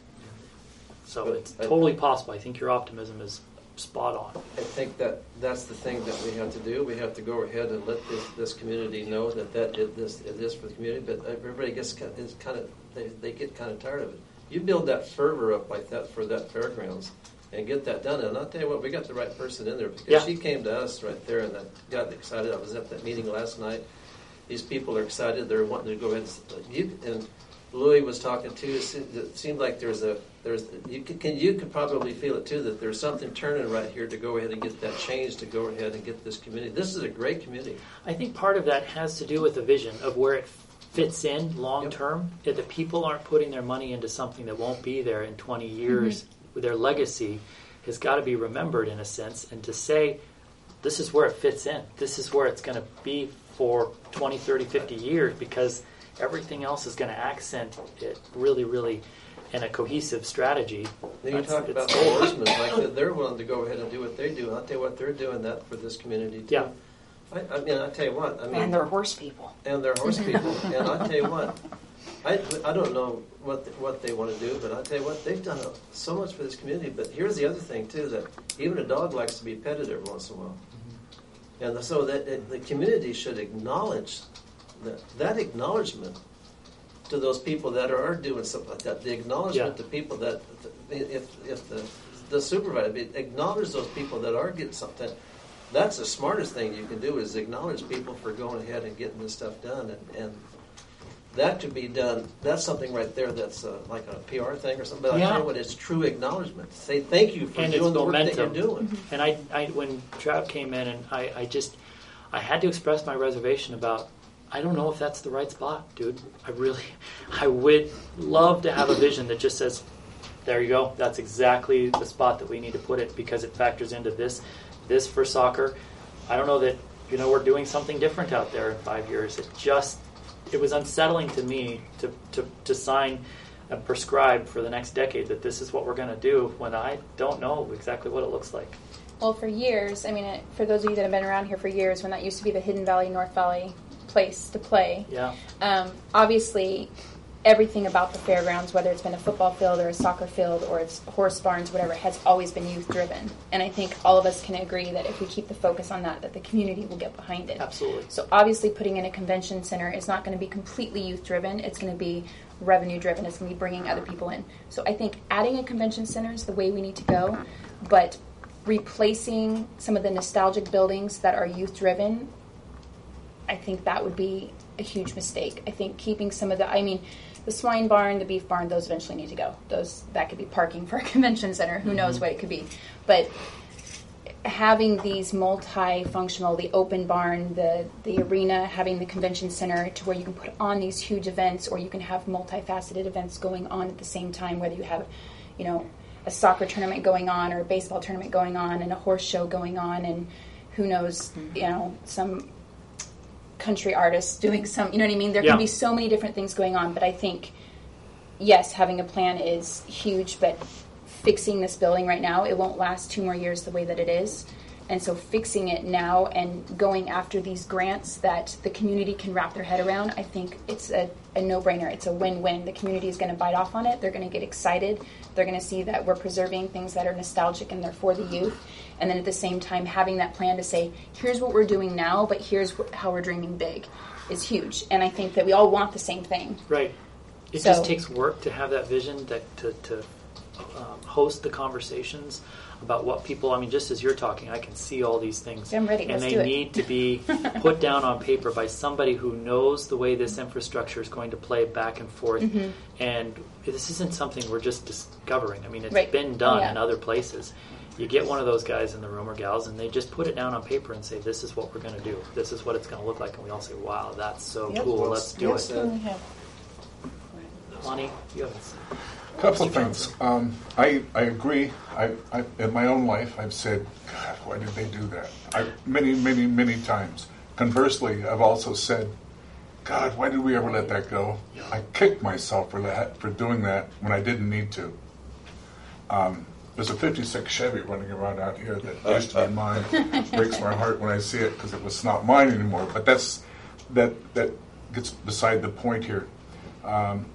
so But it's I- totally possible. I think your optimism is spot on. I think that that's the thing that we have to do. We have to go ahead and let this, this community know that that it, this it is for the community. But everybody gets kind of, kind of they, they get kind of tired of it. You build that fervor up like that for that fairgrounds and get that done. And I'll tell you what, we got the right person in there because Yeah. she came to us right there and that got excited. I was at that meeting last night. These people are excited. They're wanting to go ahead and you and Louis was talking too. It seemed like there's a there's you can, can you could probably feel it too that there's something turning right here to go ahead and get that change to go ahead and get this community. This is a great community. I think part of that has to do with the vision of where it fits in long term. That the people aren't putting their money into something that won't be there in twenty years. Mm-hmm. Their legacy has got to be remembered in a sense, and to say this is where it fits in. This is where it's going to be for twenty, thirty, fifty years because everything else is going to accent it really, really in a cohesive strategy. Then you That's- talk about the it's- horsemen, like that they're willing to go ahead and do what they do. I'll tell you what, they're doing that for this community too. Yeah. I, I mean, I tell you what, I mean, And they're horse people. and they're horse people. And I tell you what, I, I don't know what the, what they want to do, but I tell you what, they've done so much for this community. But here's the other thing too, that even a dog likes to be petted every once in a while, and so that that the community should acknowledge that that acknowledgement to those people that are doing something like that. The acknowledgement Yeah. to people that if if the the supervisor acknowledge those people that are getting something. That's the smartest thing you can do is acknowledge people for going ahead and getting this stuff done, and, and that to be done. That's something right there. That's uh, like a P R thing or something. But I Yeah. tell you what, it's true acknowledgement. Say thank you for And it's doing the work that you're momentum. doing. And I, I when Trav came in, and I, I just, I had to express my reservation about, I don't know if that's the right spot, dude. I really, I would love to have a vision that just says, there you go, that's exactly the spot that we need to put it because it factors into this, this for soccer. I don't know that, you know, we're doing something different out there in five years. It just, it was unsettling to me to, to, to sign and prescribe for the next decade that this is what we're going to do when I don't know exactly what it looks like. Well, for years, I mean, it, for those of you that have been around here for years, when that used to be the Hidden Valley, North Valley place to play, Yeah. um, obviously everything about the fairgrounds, whether it's been a football field or a soccer field or it's horse barns, whatever, has always been youth driven. And I think all of us can agree that if we keep the focus on that, that the community will get behind it. Absolutely. So obviously putting in a convention center is not going to be completely youth driven. It's going to be revenue driven. It's going to be bringing other people in. So I think adding a convention center is the way we need to go, but replacing some of the nostalgic buildings that are youth driven, I think that would be a huge mistake. I think keeping some of the, I mean, the swine barn, the beef barn, those eventually need to go. Those, that could be parking for a convention center. Who knows what it could be. But having these multi-functional, the open barn, the, the arena, having the convention center to where you can put on these huge events, or you can have multifaceted events going on at the same time, whether you have, you know, a soccer tournament going on or a baseball tournament going on and a horse show going on, and who knows, you know, some country artists doing some, you know what I mean? There Yeah. can be so many different things going on, but I think, yes, having a plan is huge, but fixing this building right now, it won't last two more years the way that it is. And so fixing it now and going after these grants that the community can wrap their head around, I think it's a, a no-brainer. It's a win-win. The community is going to bite off on it. They're going to get excited. They're going to see that we're preserving things that are nostalgic and they're for the youth. And then at the same time, having that plan to say, here's what we're doing now, but here's wh- how we're dreaming big is huge. And I think that we all want the same thing. Right. It So- just takes work to have that vision, that to, to um, host the conversations about what people, I mean, just as you're talking, I can see all these things. I'm ready. And Let's they do it. need to be put down on paper by somebody who knows the way this infrastructure is going to play back and forth. Mm-hmm. And this isn't something we're just discovering. I mean, it's Right. been done Oh, yeah. in other places. You get one of those guys in the room or gals, and they just put it down on paper and say, this is what we're going to do. This is what it's going to look like. And we all say, wow, that's so Yep. cool. Let's do Yes, it. uh, We have- Lonnie, you have A couple of Mister things. Johnson. Um, I, I agree. I, I, in my own life, I've said, God, why did they do that? I, many, many, many times. Conversely, I've also said, God, why did we ever let that go? I kicked myself for that, for doing that when I didn't need to. Um, there's a fifty-six Chevy running around out here that used to be mine. Breaks my heart when I see it because it was not mine anymore. But that's that that gets beside the point here. Um,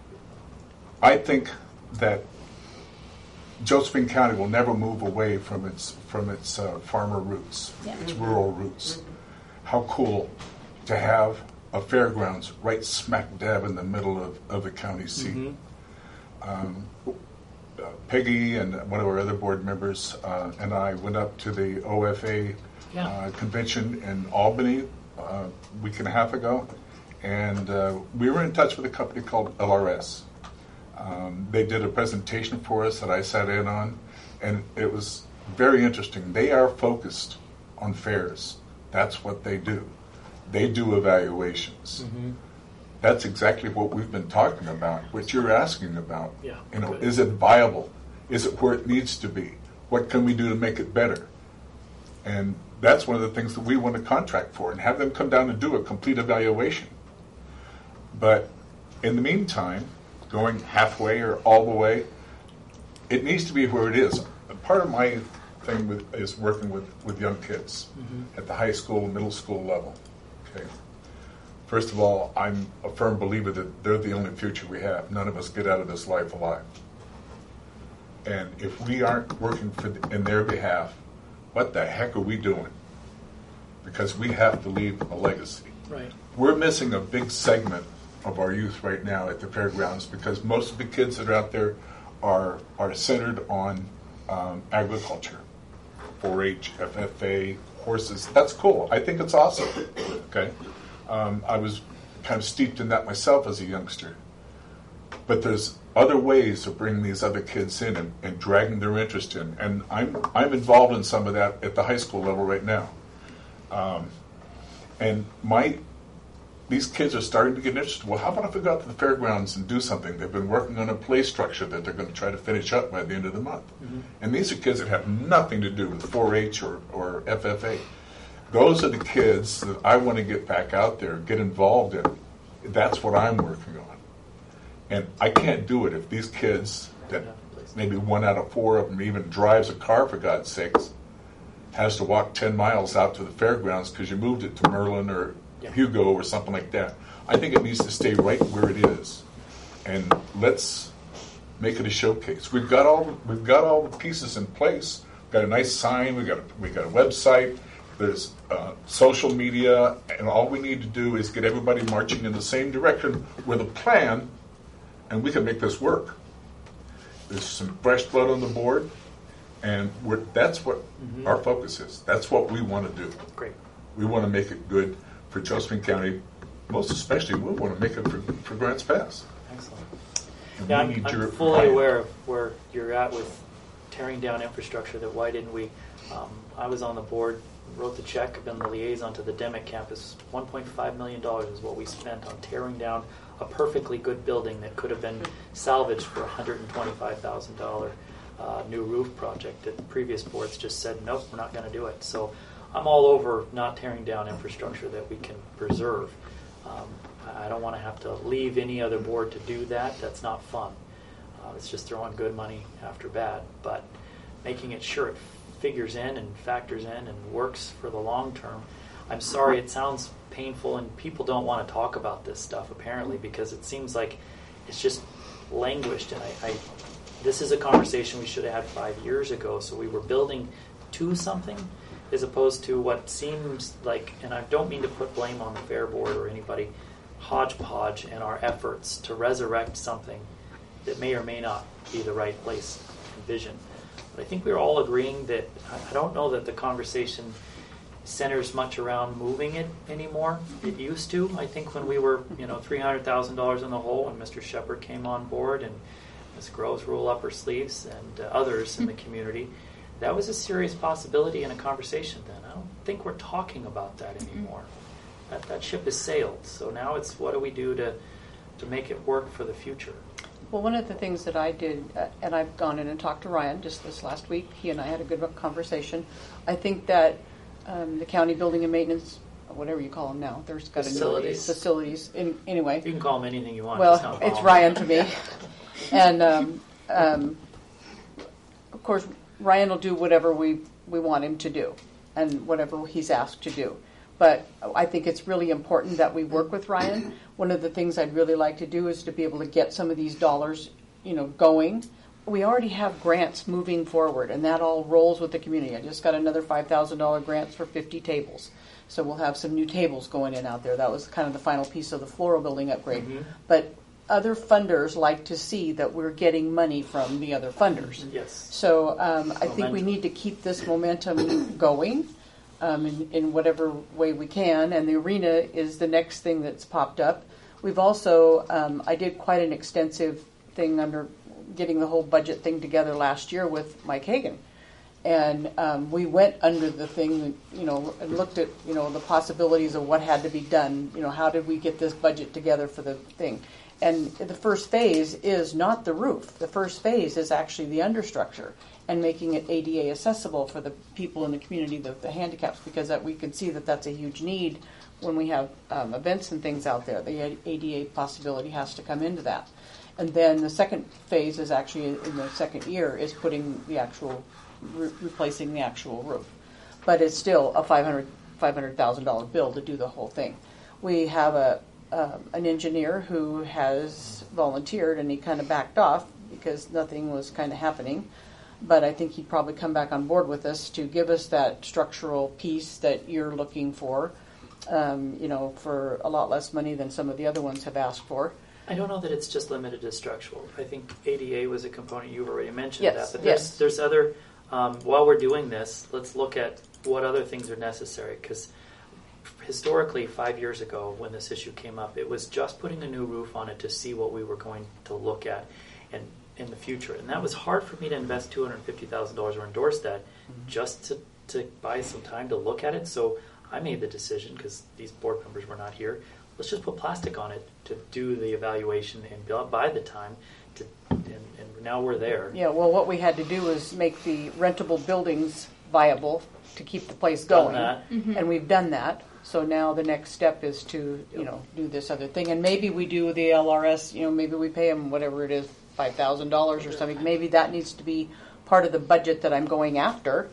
I think that Josephine County will never move away from its from its uh, farmer roots, Yeah. its rural roots. How cool to have a fairgrounds right smack dab in the middle of, of the county seat. Um, uh, Peggy and one of our other board members uh, and I went up to the O F A Yeah. uh, convention in Albany uh, a week and a half ago, and uh, we were in touch with a company called L R S. Um, they did a presentation for us that I sat in on, and it was very interesting. They are focused on fairs. That's what they do. They do evaluations. Mm-hmm. That's exactly what we've been talking about, what you're asking about. Yeah, You know, good. is it viable? Is it where it needs to be? What can we do to make it better? And that's one of the things that we want to contract for, and have them come down and do a complete evaluation. But in the meantime, going halfway or all the way, it needs to be where it is. Part of my thing with, is working with, with young kids at the high school, middle school level. Okay. First of all, I'm a firm believer that they're the only future we have. None of us get out of this life alive. And if we aren't working for the, in their behalf, what the heck are we doing? Because we have to leave a legacy. Right. We're missing a big segment of our youth right now at the fairgrounds because most of the kids that are out there are are centered on um, agriculture, four H, F F A, horses. That's cool. I think it's awesome. Okay, um, I was kind of steeped in that myself as a youngster. But there's other ways of bringing these other kids in and, and dragging their interest in, and I'm I'm involved in some of that at the high school level right now. Um, and my these kids are starting to get interested. Well, how about if we go out to the fairgrounds and do something? They've been working on a play structure that they're going to try to finish up by the end of the month. Mm-hmm. And these are kids that have nothing to do with four H or, or F F A. Those are the kids that I want to get back out there, get involved in. That's what I'm working on. And I can't do it if these kids, that maybe one out of four of them even drives a car, for God's sakes, has to walk ten miles out to the fairgrounds because you moved it to Merlin or Yeah. Hugo or something like that. I think it needs to stay right where it is, and let's make it a showcase. We've got all we've got all the pieces in place. We've got a nice sign. We got a, we got a website. There's uh, social media, and all we need to do is get everybody marching in the same direction with a plan, and we can make this work. There's some fresh blood on the board, and we're, that's what Mm-hmm. our focus is. That's what we want to do. Great. We want to make it good for Josephine County. Most especially, we want to make it for, for Grants Pass. Excellent. And Yeah, we I'm, need I'm your fully buy-in. aware of where you're at with tearing down infrastructure. That why didn't we? Um, I was on the board, wrote the check, I've been the liaison to the Demick campus. one point five million dollars is what we spent on tearing down a perfectly good building that could have been salvaged for a one hundred twenty-five thousand dollars uh, new roof project that the previous boards just said, nope, we're not going to do it. So I'm all over not tearing down infrastructure that we can preserve. Um, I don't want to have to leave any other board to do that. That's not fun. Uh, it's just throwing good money after bad. But making it sure it figures in and factors in and works for the long term. I'm sorry, it sounds painful, and people don't want to talk about this stuff apparently because it seems like it's just languished. And I, I this is a conversation we should have had five years ago. So we were building to something, as opposed to what seems like, and I don't mean to put blame on the Fair Board or anybody, hodgepodge in our efforts to resurrect something that may or may not be the right place and vision. But I think we're all agreeing that, I don't know that the conversation centers much around moving it anymore. It used to. I think when we were, you know, three hundred thousand dollars in the hole and Mister Shepard came on board and Miz Groves roll up her sleeves and uh, others in the community, that was a serious possibility in a conversation then. I don't think we're talking about that anymore. That, that ship has sailed. So now it's what do we do to, to make it work for the future? Well, one of the things that I did, uh, and I've gone in and talked to Ryan just this last week, he and I had a good conversation. I think that um, the county building and maintenance, whatever you call them now, there's got Facilities. a facilities. In, anyway, You can call them anything you want. just well, don't it's call Ryan to me. And um, um, of course, Ryan will do whatever we, we want him to do and whatever he's asked to do. But I think it's really important that we work with Ryan. One of the things I'd really like to do is to be able to get some of these dollars, you know, going. We already have grants moving forward, and that all rolls with the community. I just got another five thousand dollars grants for fifty tables. So we'll have some new tables going in out there. That was kind of the final piece of the floral building upgrade. Mm-hmm. But other funders like to see that we're getting money from the other funders. Yes. So um, I think we Momentum. need to keep this momentum going um, in, in whatever way we can. And the arena is the next thing that's popped up. We've also, um, I did quite an extensive thing under getting the whole budget thing together last year with Mike Hagan. And um, we went under the thing, you know, and looked at, you know, the possibilities of what had to be done. You know, how did we get this budget together for the thing? And the first phase is not the roof. The first phase is actually the understructure and making it A D A accessible for the people in the community, the, the handicaps, because that we can see that that's a huge need when we have um, events and things out there. The A D A possibility has to come into that. And then the second phase is actually in the second year is putting the actual, re- replacing the actual roof. But it's still a five hundred thousand dollars bill to do the whole thing. We have a Um, an engineer who has volunteered, and he kind of backed off because nothing was kind of happening. But I think he'd probably come back on board with us to give us that structural piece that you're looking for, um, you know, for a lot less money than some of the other ones have asked for. I don't know that it's just limited to structural. I think A D A was a component. You've already mentioned Yes, that. But there's, yes. there's other, um, while we're doing this, let's look at what other things are necessary. Because historically, five years ago, when this issue came up, it was just putting a new roof on it to see what we were going to look at in, in the future. And that was hard for me to invest two hundred fifty thousand dollars or endorse that mm-hmm. just to, to buy some time to look at it. So I made the decision, because these board members were not here, let's just put plastic on it to do the evaluation and buy the time. To, and, and now we're there. Yeah, well, what we had to do was make the rentable buildings viable to keep the place Done going. that. Mm-hmm. And we've done that. So now the next step is to, you know, do this other thing. And maybe we do the L R S, you know, maybe we pay them whatever it is, five thousand dollars or something. Maybe that needs to be part of the budget that I'm going after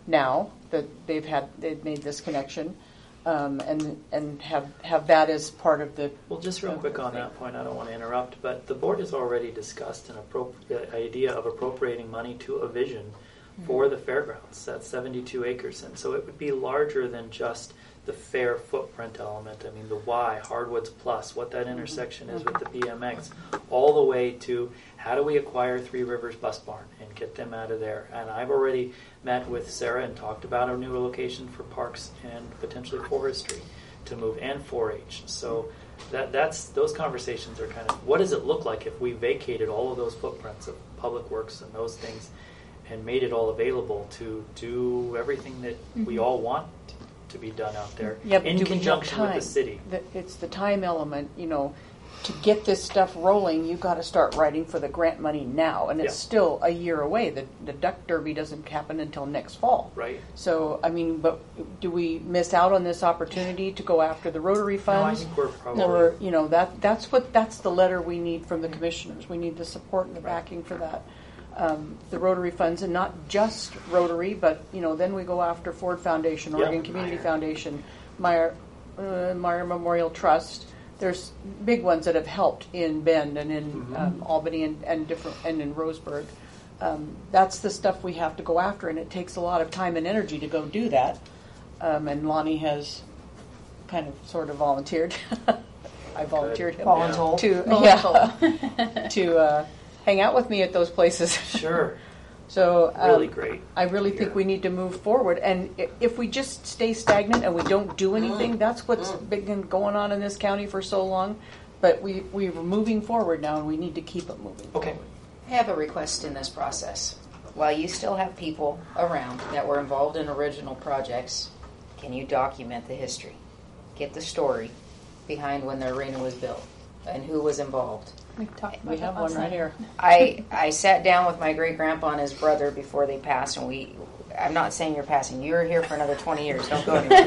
now that they've had they've made this connection, um, and and have have that as part of the. Well, just real quick on that point, I don't want to interrupt, but the board has already discussed an appro- the idea of appropriating money to a vision for the fairgrounds. That's seventy-two acres, and so it would be larger than just the fair footprint element. I mean, the Y, Hardwoods Plus, what that intersection is with the B M X, all the way to how do we acquire Three Rivers Bus Barn and get them out of there. And I've already met with Sarah and talked about a new location for parks and potentially forestry to move, and four H. So that that's those conversations are kind of, what does it look like if we vacated all of those footprints of public works and those things and made it all available to do everything that mm-hmm. we all want to be done out there yeah, but in do conjunction we have time? with the city. The, it's the time element, you know. To get this stuff rolling, you've got to start writing for the grant money now, and it's Yeah. still a year away. The, the Duck Derby doesn't happen until next fall. Right. So, I mean, but do we miss out on this opportunity to go after the Rotary No, I funds? think we're probably... Or, you know, that that's what that's the letter we need from the commissioners. We need the support and the backing for that. Um, the Rotary funds, and not just Rotary, but, you know, then we go after Ford Foundation, Oregon Yep. Community Meyer. Foundation, Meyer, uh, Meyer Memorial Trust. There's big ones that have helped in Bend and in Mm-hmm. um, Albany and, and different and in Roseburg. Um, that's the stuff we have to go after, and it takes a lot of time and energy to go do that. Um, and Lonnie has kind of sort of volunteered. I volunteered him Voluntold. to Voluntold. yeah, to uh, hang out with me at those places. Sure. So um, Really great. I really to think hear. we need to move forward. And i- if we just stay stagnant and we don't do anything, that's what's been going on in this county for so long. But we, we're moving forward now, and we need to keep it moving Okay. forward. I have a request in this process. While you still have people around that were involved in original projects, can you document the history? Get the story behind when the arena was built and who was involved. We talked about We that have one last right night. here. I I sat down with my great grandpa and his brother before they passed, and we. I'm not saying you're passing. You're here for another twenty years. Don't go anywhere.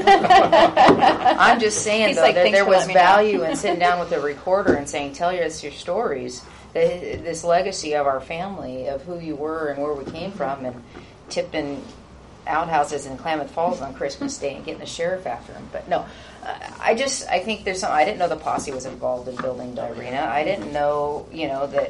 I'm just saying He's though like, that "Thanks there for was letting me know." value in sitting down with a recorder and saying, "Tell us your stories." The, this legacy of our family, of who you were and where we came from, and tipping outhouses in Klamath Falls on Christmas Day and getting the sheriff after him. But no, uh, I just I think there's some. I didn't know the posse was involved in building the arena. I didn't know, you know, that.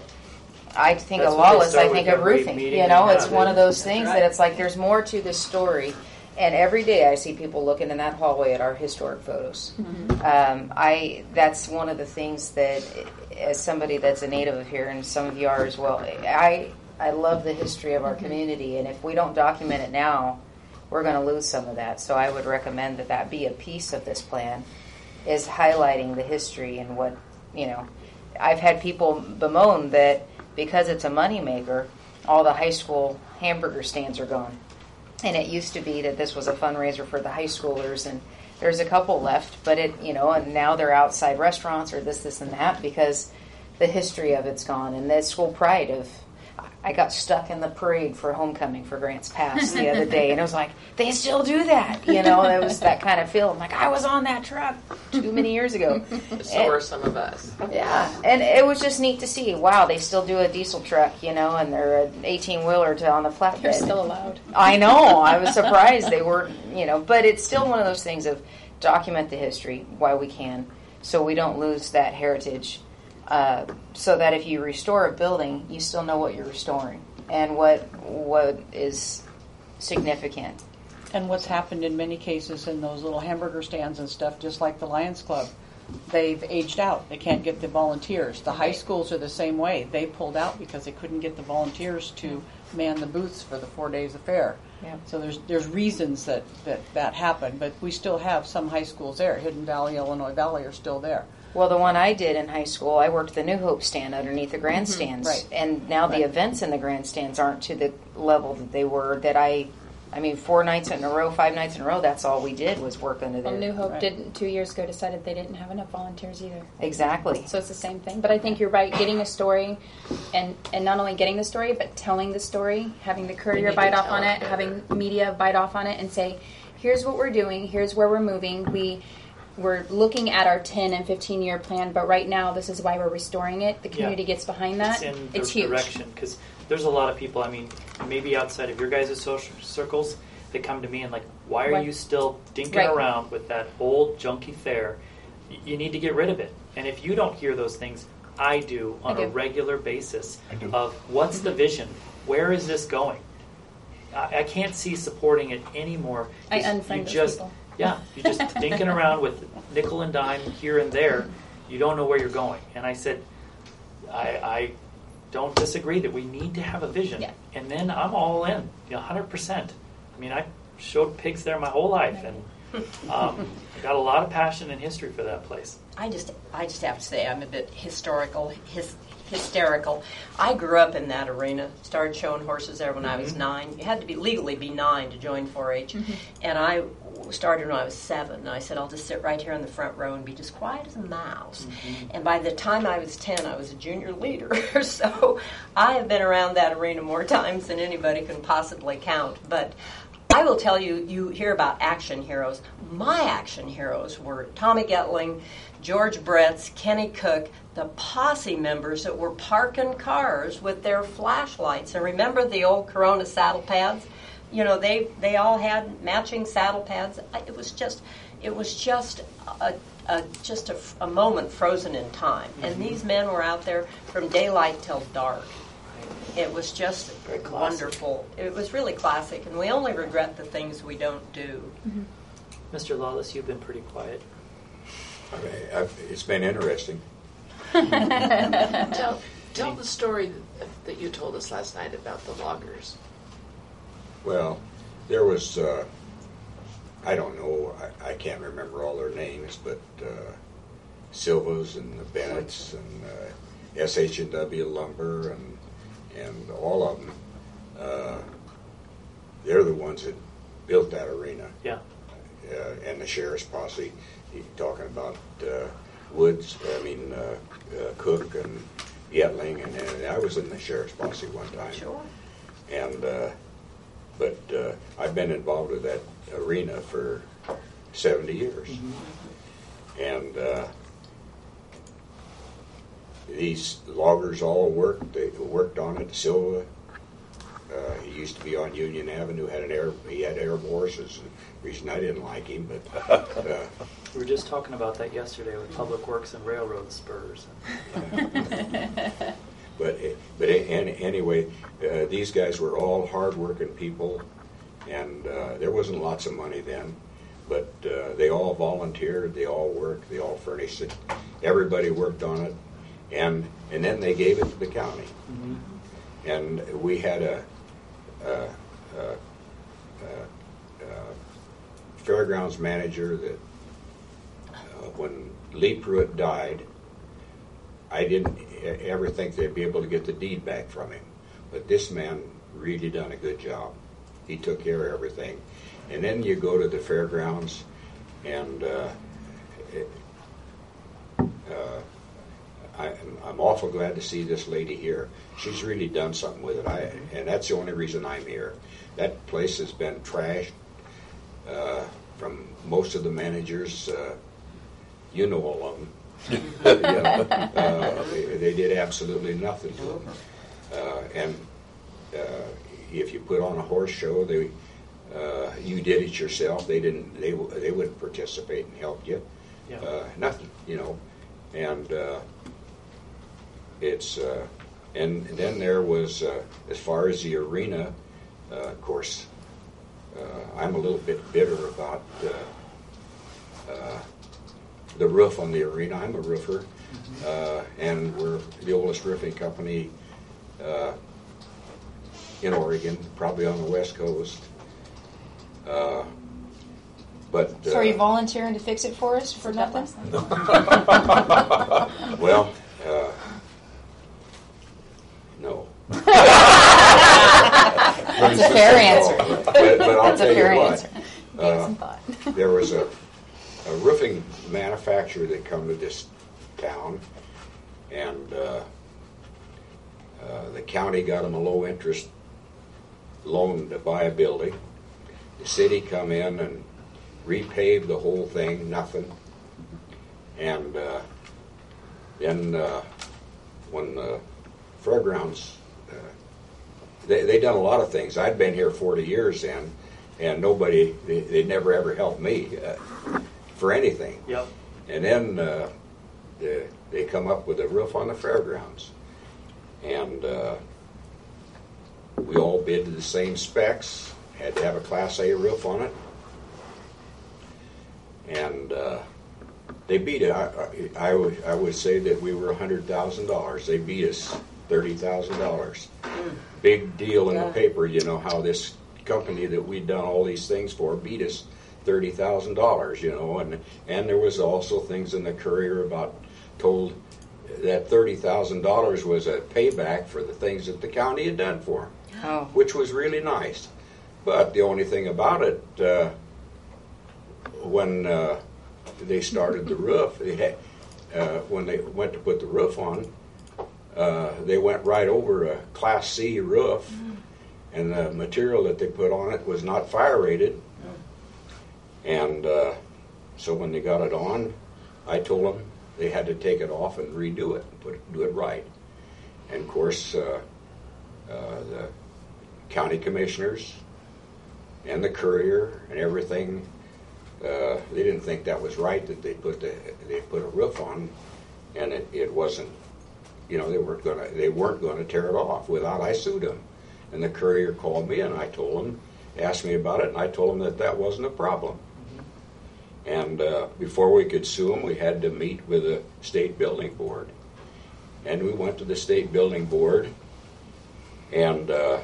I think That's of what they Lawless, start I with think of every roofing. meeting You know, they it's have. one of those things right. that it's like there's more to this story. And every day I see people looking in that hallway at our historic photos. Um, I that's one of the things that, as somebody that's a native of here, and some of you are as well, I I love the history of our community. And if we don't document it now, we're going to lose some of that. So I would recommend that that be a piece of this plan, is highlighting the history and what, you know. I've had people bemoan that because it's a moneymaker, all the high school hamburger stands are gone. And it used to be that this was a fundraiser for the high schoolers, and there's a couple left, but it, you know, and now they're outside restaurants or this, this, and that because the history of it's gone, and the school pride of. I got stuck in the parade for homecoming for Grants Pass the other day, and it was like they still do that, you know. It was that kind of feeling, like I was on that truck too many years ago. So are some of us. Yeah, and it was just neat to see. Wow, they still do a diesel truck, you know, and they're an eighteen wheeler to on the flatbed. They're still allowed. I know. I was surprised they were, you know, but it's still one of those things of document the history while we can, so we don't lose that heritage. Uh, so that if you restore a building, you still know what you're restoring and what what is significant. And what's happened in many cases in those little hamburger stands and stuff, just like the Lions Club, they've aged out. They can't get the volunteers. The high schools are the same way. They pulled out because they couldn't get the volunteers to man the booths for the four days of fair. Yeah. So there's there's reasons that, that that happened, but we still have some high schools there. Hidden Valley, Illinois Valley are still there. Well, the one I did in high school, I worked the New Hope stand underneath the grandstands. Right. And now Right. the events in the grandstands aren't to the level that they were that I, I mean, four nights in a row, five nights in a row, that's all we did was work under there. Well, New Hope Right. didn't two years ago decided they didn't have enough volunteers either. Exactly. So it's the same thing. But I think you're right. Getting a story, and and not only getting the story, but telling the story, having the courier need bite to off tell on it it, better. having media bite off on it, and say, here's what we're doing, here's where we're moving. We we're looking at our ten and fifteen year plan, but right now this is why we're restoring it. The community Yeah. gets behind that. It's in It's the huge. direction because there's a lot of people. I mean, maybe outside of your guys' social circles, that come to me and like, why are Right. you still dinking Right. around with that old junky fair? Y- You need to get rid of it. And if you don't hear those things, I do on I a do. regular basis I do. of what's the vision? Where is this going? I, I can't see supporting it anymore. I 'cause unfriend you those just, people. Yeah, you're just dinking around with nickel and dime here and there. You don't know where you're going. And I said, I, I don't disagree that we need to have a vision. Yeah. And then I'm all in, you know, one hundred percent. I mean, I showed pigs there my whole life, and um, I got a lot of passion and history for that place. I just, I just have to say, I'm a bit historical, his, hysterical. I grew up in that arena. Started showing horses there when I was nine. You had to be legally be nine to join four H, and I started when I was seven. And I said, I'll just sit right here in the front row and be just quiet as a mouse. And by the time I was ten, I was a junior leader. So I have been around that arena more times than anybody can possibly count. But I will tell you, you hear about action heroes. My action heroes were Tommy Getling, George Bretz, Kenny Cook, the posse members that were parking cars with their flashlights. And remember the old Corona saddle pads? You know, they, they all had matching saddle pads. I- It was just, it was just a, a just a, a moment frozen in time. And these men were out there from daylight till dark. It was just Very classic. wonderful. It was really classic, and we only regret the things we don't do. Mister Lawless, you've been pretty quiet. I mean, I've, it's been interesting. Tell, tell the story that, that you told us last night about the loggers. Well, there was, uh, I don't know, I, I can't remember all their names, but uh, Silvas and the Bennetts and uh, S H and W Lumber and and all of them, uh, they're the ones that built that arena. Yeah. Uh, and the sheriff's posse, he, talking about uh, Woods, I mean uh, uh, Cook and Yetling, and, and I was in the sheriff's posse one time. Sure. And uh, but uh, I've been involved with that arena for seventy years, and uh, these loggers all worked. They worked on it. Silva, uh, he used to be on Union Avenue. Had an air. He had Arab horses. The reason I didn't like him, but uh, We were just talking about that yesterday with Public Works and Railroad Spurs. but but and anyway, uh, these guys were all hard-working people, and uh, there wasn't lots of money then. But uh, they all volunteered. They all worked. They all furnished it. Everybody worked on it. And and then they gave it to the county, Mm-hmm. and we had a, a, a, a, a fairgrounds manager that uh, when Lee Pruitt died, I didn't e- ever think they'd be able to get the deed back from him, but this man really done a good job. He took care of everything, and then you go to the fairgrounds, and uh, it, uh, I, I'm awful glad to see this lady here. She's really done something with it, I, and that's the only reason I'm here. That place has been trashed uh, from most of the managers. Uh, you know all of them. You know, uh, they, they did absolutely nothing to it. Uh, and uh, if you put on a horse show, they uh, you did it yourself. They didn't. They they wouldn't participate and help you. Yeah. Uh, nothing. You know, and. Uh, It's uh, and then there was uh, as far as the arena, uh, of course, uh, I'm a little bit bitter about uh, uh, the roof on the arena. I'm a roofer, uh, and we're the oldest roofing company uh, in Oregon, probably on the West Coast. Uh, but uh, So are you volunteering to fix it for us for nothing? well. Uh, No. That's a fair answer. But, but I'll That's a tell fair you what, answer. uh, Some thought. there was a, a roofing manufacturer that come to this town, and uh, uh, the county got them a low interest loan to buy a building. The city come in and repaved the whole thing, nothing. And uh, then uh, when the fairgrounds, uh, they they done a lot of things. I'd been here forty years then, and nobody, they, they never ever helped me uh, for anything. Yep. And then uh, the, they come up with a roof on the fairgrounds. And uh, we all bid to the same specs, had to have a Class A roof on it. And uh, they beat it. I, I, I, would, I would say that we were one hundred thousand dollars. They beat us thirty thousand dollars. Mm. Big deal in yeah. the paper, you know, how this company that we'd done all these things for beat us thirty thousand dollars, you know. And, and there was also things in the Courier about told that thirty thousand dollars was a payback for the things that the county had done for them, oh. which was really nice. But the only thing about it, uh, when uh, they started the roof, they had, uh, when they went to put the roof on, uh, they went right over a Class C roof, mm. and the material that they put on it was not fire rated. Mm. And uh, so when they got it on, I told them they had to take it off and redo it, and put it, do it right. And of course, uh, uh, the county commissioners and the Courier and everything, uh, they didn't think that was right that they put the they put a roof on, and it, it wasn't, you know, they weren't gonna they weren't gonna tear it off. Without, I sued them, and the Courier called me and I told them, asked me about it, and I told them that that wasn't a problem. And uh, before we could sue them, we had to meet with the state building board. And we went to the state building board, and uh,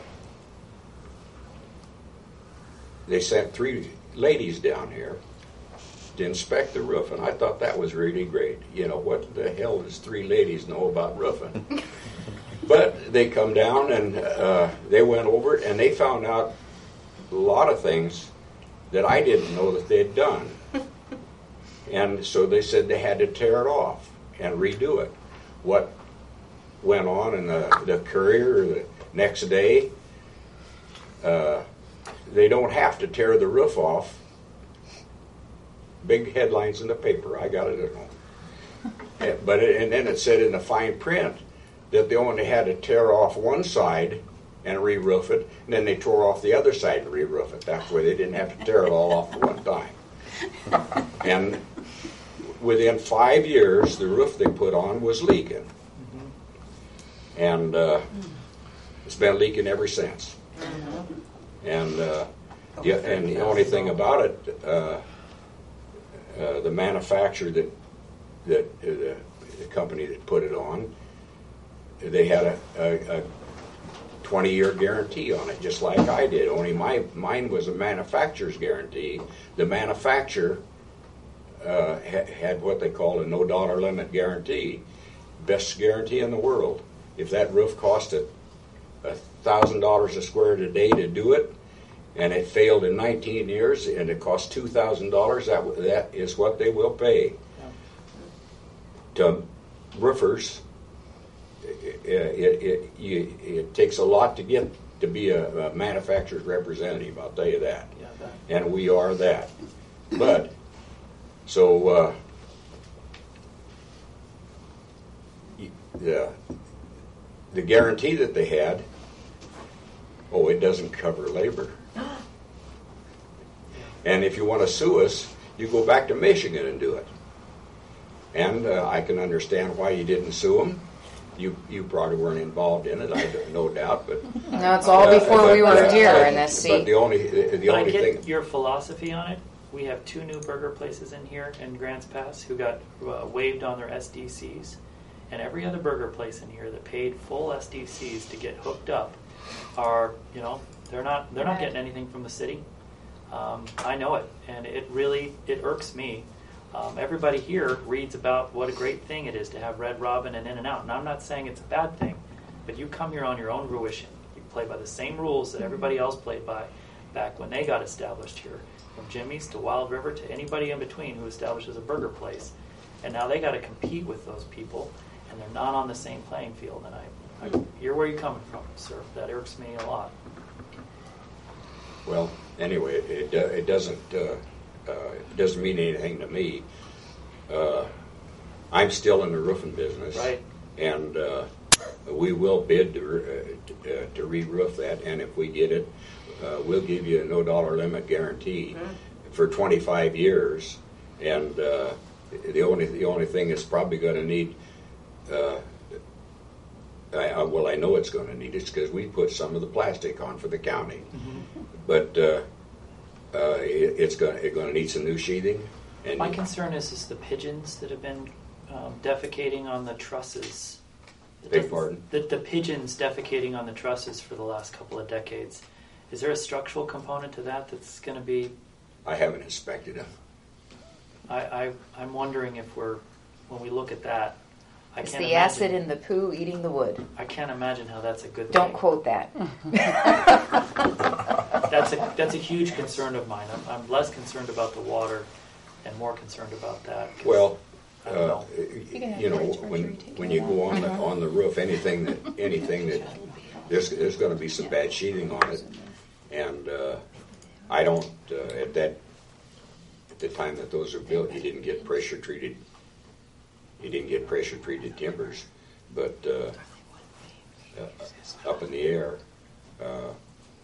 they sent three ladies down here to inspect the roof. And I thought that was really great. You know, what the hell does three ladies know about roofing? But they come down, and uh, they went over it, and they found out a lot of things that I didn't know that they'd done. And so they said they had to tear it off and redo it. What went on in the, the Courier the next day, uh, they don't have to tear the roof off. Big headlines in the paper, I got it at home. But it, and then it said in the fine print that they only had to tear off one side and re-roof it, and then they tore off the other side and re-roof it. That way they didn't have to tear it all off at one time. And within five years, the roof they put on was leaking. Mm-hmm. And uh, it's been leaking ever since. Mm-hmm. And, uh, yeah, and the only thing about it, uh, uh, the manufacturer that, that uh, the, the company that put it on, they had a, a, a twenty-year guarantee on it, just like I did. Only my mine was a manufacturer's guarantee. The manufacturer uh, ha- had what they call a no dollar limit guarantee, best guarantee in the world. If that roof costed a thousand dollars a square today to do it, and it failed in nineteen years, and it cost two thousand dollars, that that is what they will pay. Yeah. To roofers, it, it, it, you, it takes a lot to get to be a, a manufacturer's representative, I'll tell you that. Yeah, that. And we are that. But, so, uh, the, the guarantee that they had, oh, it doesn't cover labor. And if you want to sue us, you go back to Michigan and do it. And uh, I can understand why you didn't sue them. You you probably weren't involved in it, I don't, no doubt. But no, it's all uh, before but, we were uh, here but, in this seat. But the only the, the but only I get thing, your philosophy on it. We have two new burger places in here in Grants Pass who got uh, waived on their S D Cs, and every other burger place in here that paid full S D Cs to get hooked up are, you know, they're not they're not getting anything from the city. Um, I know it, and it really it irks me. Um, everybody here reads about what a great thing it is to have Red Robin and In-N-Out, and I'm not saying it's a bad thing, but you come here on your own fruition. You play by the same rules that everybody else played by back when they got established here, from Jimmy's to Wild River to anybody in between who establishes a burger place, and now they got to compete with those people, and they're not on the same playing field. And I, I hear where you're coming from, sir. That irks me a lot. Well, anyway, it it, uh, it doesn't. Uh, Uh, it doesn't mean anything to me. Uh, I'm still in the roofing business, right? And uh, we will bid to, uh, to, uh, to re-roof that. And if we get it, uh, we'll give you a no dollar limit guarantee for twenty-five years, and uh, the only the only thing it's probably going to need. Uh, I, I, well, I know it's going to need it because we put some of the plastic on for the county, mm-hmm. but uh, uh, it, it's going it's going to need some new sheathing. And my concern is is the pigeons that have been um, defecating on the trusses. Beg pardon? The, the pigeons defecating on the trusses for the last couple of decades. Is there a structural component to that that's going to be? I haven't inspected them. I, I I'm wondering if we're when we look at that. I It's can't the imagine, acid in the poo eating the wood. I can't imagine how that's a good Don't thing. quote that. That's a that's a huge concern of mine. I'm, I'm less concerned about the water and more concerned about that. 'cause Well, I don't know. uh, you, you know, when when you go on the on the roof, anything that anything that there's there's going to be some bad sheathing on it, and uh, I don't uh, at that at the time that those were built, you didn't get pressure treated. You didn't get pressure treated timbers, but uh, uh, up in the air. Uh,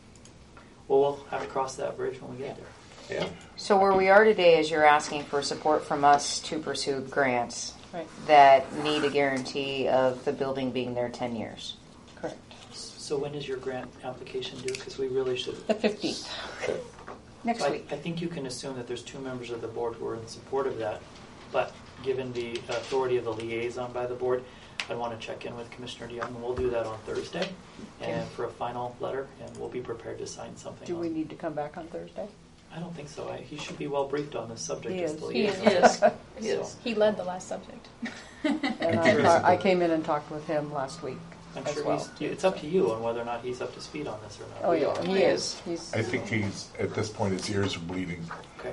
Well, we'll have to cross that bridge when we get there. yeah. So where we are today is you're asking for support from us to pursue grants Right. that need a guarantee of the building being there ten years. Correct. So when is your grant application due? Because we really should. The fifteenth. Next So I, week. I think you can assume that there's two members of the board who are in support of that, but given the authority of the liaison by the board, I want to check in with Commissioner DeYoung, and we'll do that on Thursday, and for a final letter, and we'll be prepared to sign something. Do on. we need to come back on Thursday? I don't think so. I, he should be well briefed on this subject. He as is. the He is. liaison. He is. So, He led the last subject. And I, ta- I came in and talked with him last week I'm as sure well. he's, it's up to you on whether or not he's up to speed on this or not. Oh We yeah, are. he is. He's. I think he's, at this point, his ears are bleeding. Okay.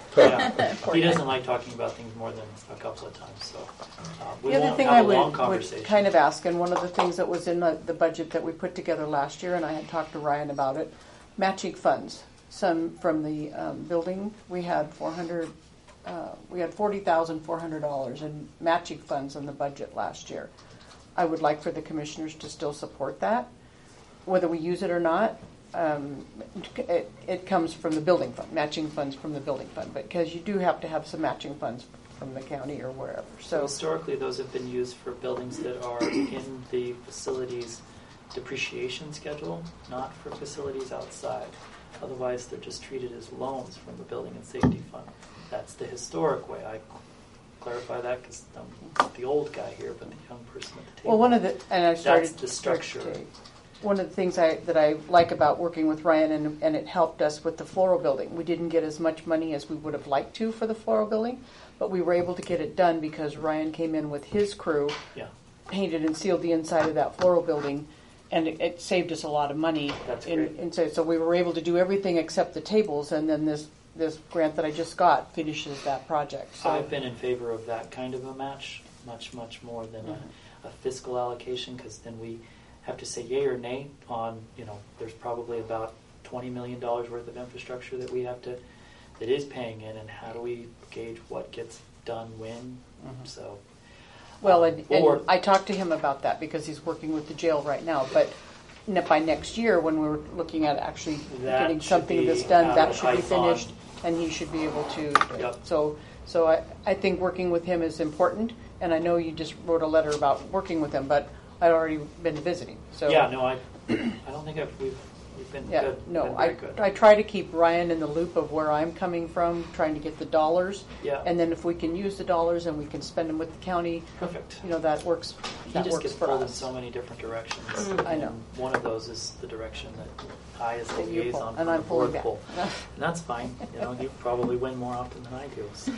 Yeah. Poor He guy. doesn't like talking about things more than a couple of times, so uh, we The other won't thing have I a long would, would conversation. kind of ask, and one of the things that was in the, the budget that we put together last year, and I had talked to Ryan about it, matching funds. Some from the um, building, we had four hundred, uh, we had forty thousand four hundred dollars in matching funds in the budget last year. I would like for the commissioners to still support that, whether we use it or not. Um, it, it comes from the building fund, matching funds from the building fund, but because you do have to have some matching funds from the county or wherever. So So historically, those have been used for buildings that are in the facility's depreciation schedule, not for facilities outside. Otherwise, they're just treated as loans from the building and safety fund. That's the historic way. I clarify that because I'm the old guy here, but the young person at the table. well, one of the and I started That's the structure. One of the things I, that I like about working with Ryan, and, and it helped us with the floral building. We didn't get as much money as we would have liked to for the floral building, but we were able to get it done because Ryan came in with his crew, Yeah, painted and sealed the inside of that floral building, and it, it saved us a lot of money. That's in, great. And so, so we were able to do everything except the tables, and then this this grant that I just got finishes that project. So I've been in favor of that kind of a match, much, much more than Mm-hmm. a, a fiscal allocation, because then we have to say yay or nay on, you know, there's probably about twenty million dollars worth of infrastructure that we have to, that is paying in, and how do we gauge what gets done when? Mhm. So, Well, um, and, or, and I talked to him about that because he's working with the jail right now. But ne- by next year, when we're looking at actually That getting should something be of this done, out that of should be Python. finished, and he should be able to. Yep. So, so I, I think working with him is important. And I know you just wrote a letter about working with him, but I'd already been visiting. So yeah, no, I, I don't think I've, we've, we've been yeah, good. no, been I, very good. I try to keep Ryan in the loop of where I'm coming from, trying to get the dollars. Yeah. And then if we can use the dollars and we can spend them with the county, Perfect. you know, that works. He That just works gets for pulled in us. so many different directions. I know. And one of those is the direction that I, as the That you pull, liaison and from I'm the board, pulling pull. back. And that's fine. You know, you probably win more often than I do. So.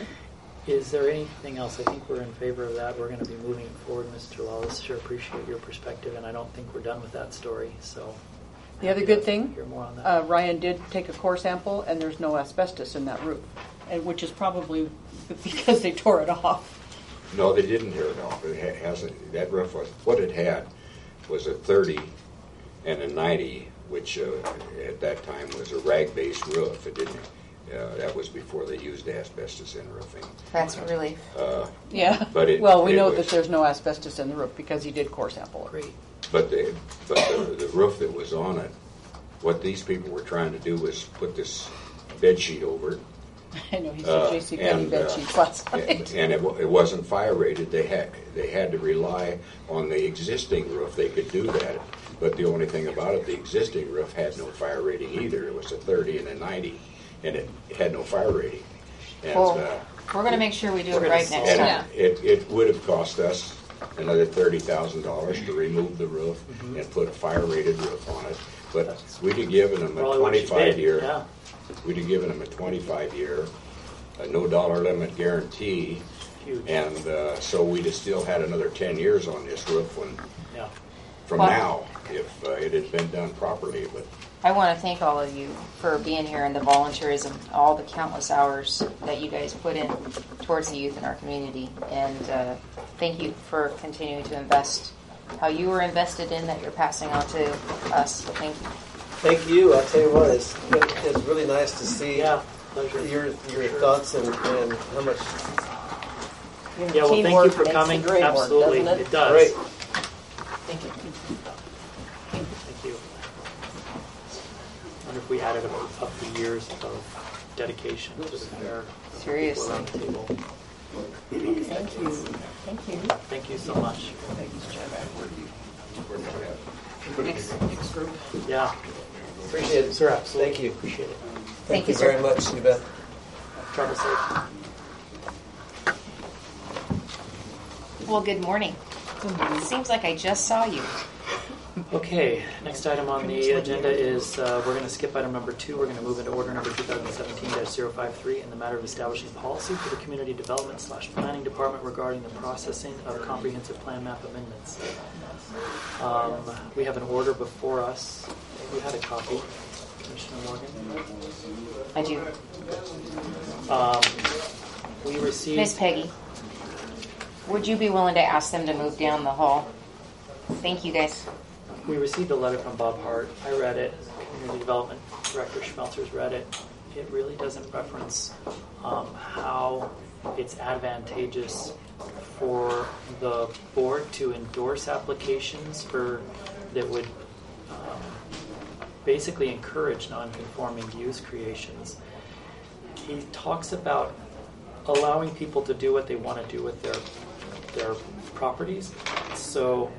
Is there anything else? I think we're in favor of that. We're going to be moving it forward, Mister Lawless. Sure appreciate your perspective, and I don't think we're done with that story. So, The other happy good to thing, hear more on that. uh, Ryan did take a core sample, and there's no asbestos in that roof, and which is probably because they tore it off. No, they didn't tear it off. It ha- hasn't. That roof was what it had was a thirty and a ninety, which uh, at that time was a rag-based roof. It didn't. Uh, that was before they used asbestos in roofing. That's a relief. Uh, Yeah. But it- well, we it know was- that there's no asbestos in the roof because he did core sample it. Great. but the but the, the roof that was on it what these people were trying to do was put this bed sheet over it. I know he said Uh, J C Penney and, bed uh, sheets last And, night. and it, wa- it wasn't fire rated. They had they had to rely on the existing roof. They could do that, but the only thing about it, the existing roof had no fire rating either. It was a thirty and a ninety, and it, it had no fire rating. And, Well, uh, we're going to make sure we do We're it gonna right next solve time. and it, it would have cost us another thirty thousand dollars to remove the roof and put a fire rated roof on it. But we'd have given them a Probably what you twenty-five did, year. yeah. We'd have given them a twenty-five year, a no dollar limit guarantee. Huge. And uh, so we'd have still had another ten years on this roof when, Yeah. from Well- now, if uh, it had been done properly. But I want to thank all of you for being here and the volunteerism, all the countless hours that you guys put in towards the youth in our community. And uh, thank you for continuing to invest how you were invested in that you're passing on to us. So thank you. Thank you. I'll tell you what, it's, it's really nice to see Yeah, pleasure. your your thoughts and, and how much. Yeah, well, thank you Teamwork for makes the coming. dream work, Absolutely, doesn't it? it does. Great. Thank you. Thank you. I wonder if we added up, up the years of dedication to the fair. Seriously. Around the table. Thank you. Thank you. Thank you so much. Next, next group. Yeah, Appreciate it. sir, absolutely. Thank you. Appreciate it. Thank you you, sir. very much, you bet. Travel safe. Well, good morning. Seems like I just saw you. Okay, next item on the agenda is, uh, we're going to skip item number two. We're going to move into order number twenty seventeen dash zero five three in the matter of establishing policy for the Community Development slash Planning Department regarding the processing of comprehensive plan map amendments. Um, we have an order before us. You had a copy, Commissioner Morgan. I do. Um, we received... Miss Peggy, would you be willing to ask them to move down the hall? Thank you, guys. We received a letter from Bob Hart. I read it. Community Development Director Schmelzer's read it. It really doesn't reference um, how it's advantageous for the board to endorse applications for that would um, basically encourage non-conforming use creations. He talks about allowing people to do what they want to do with their their properties. So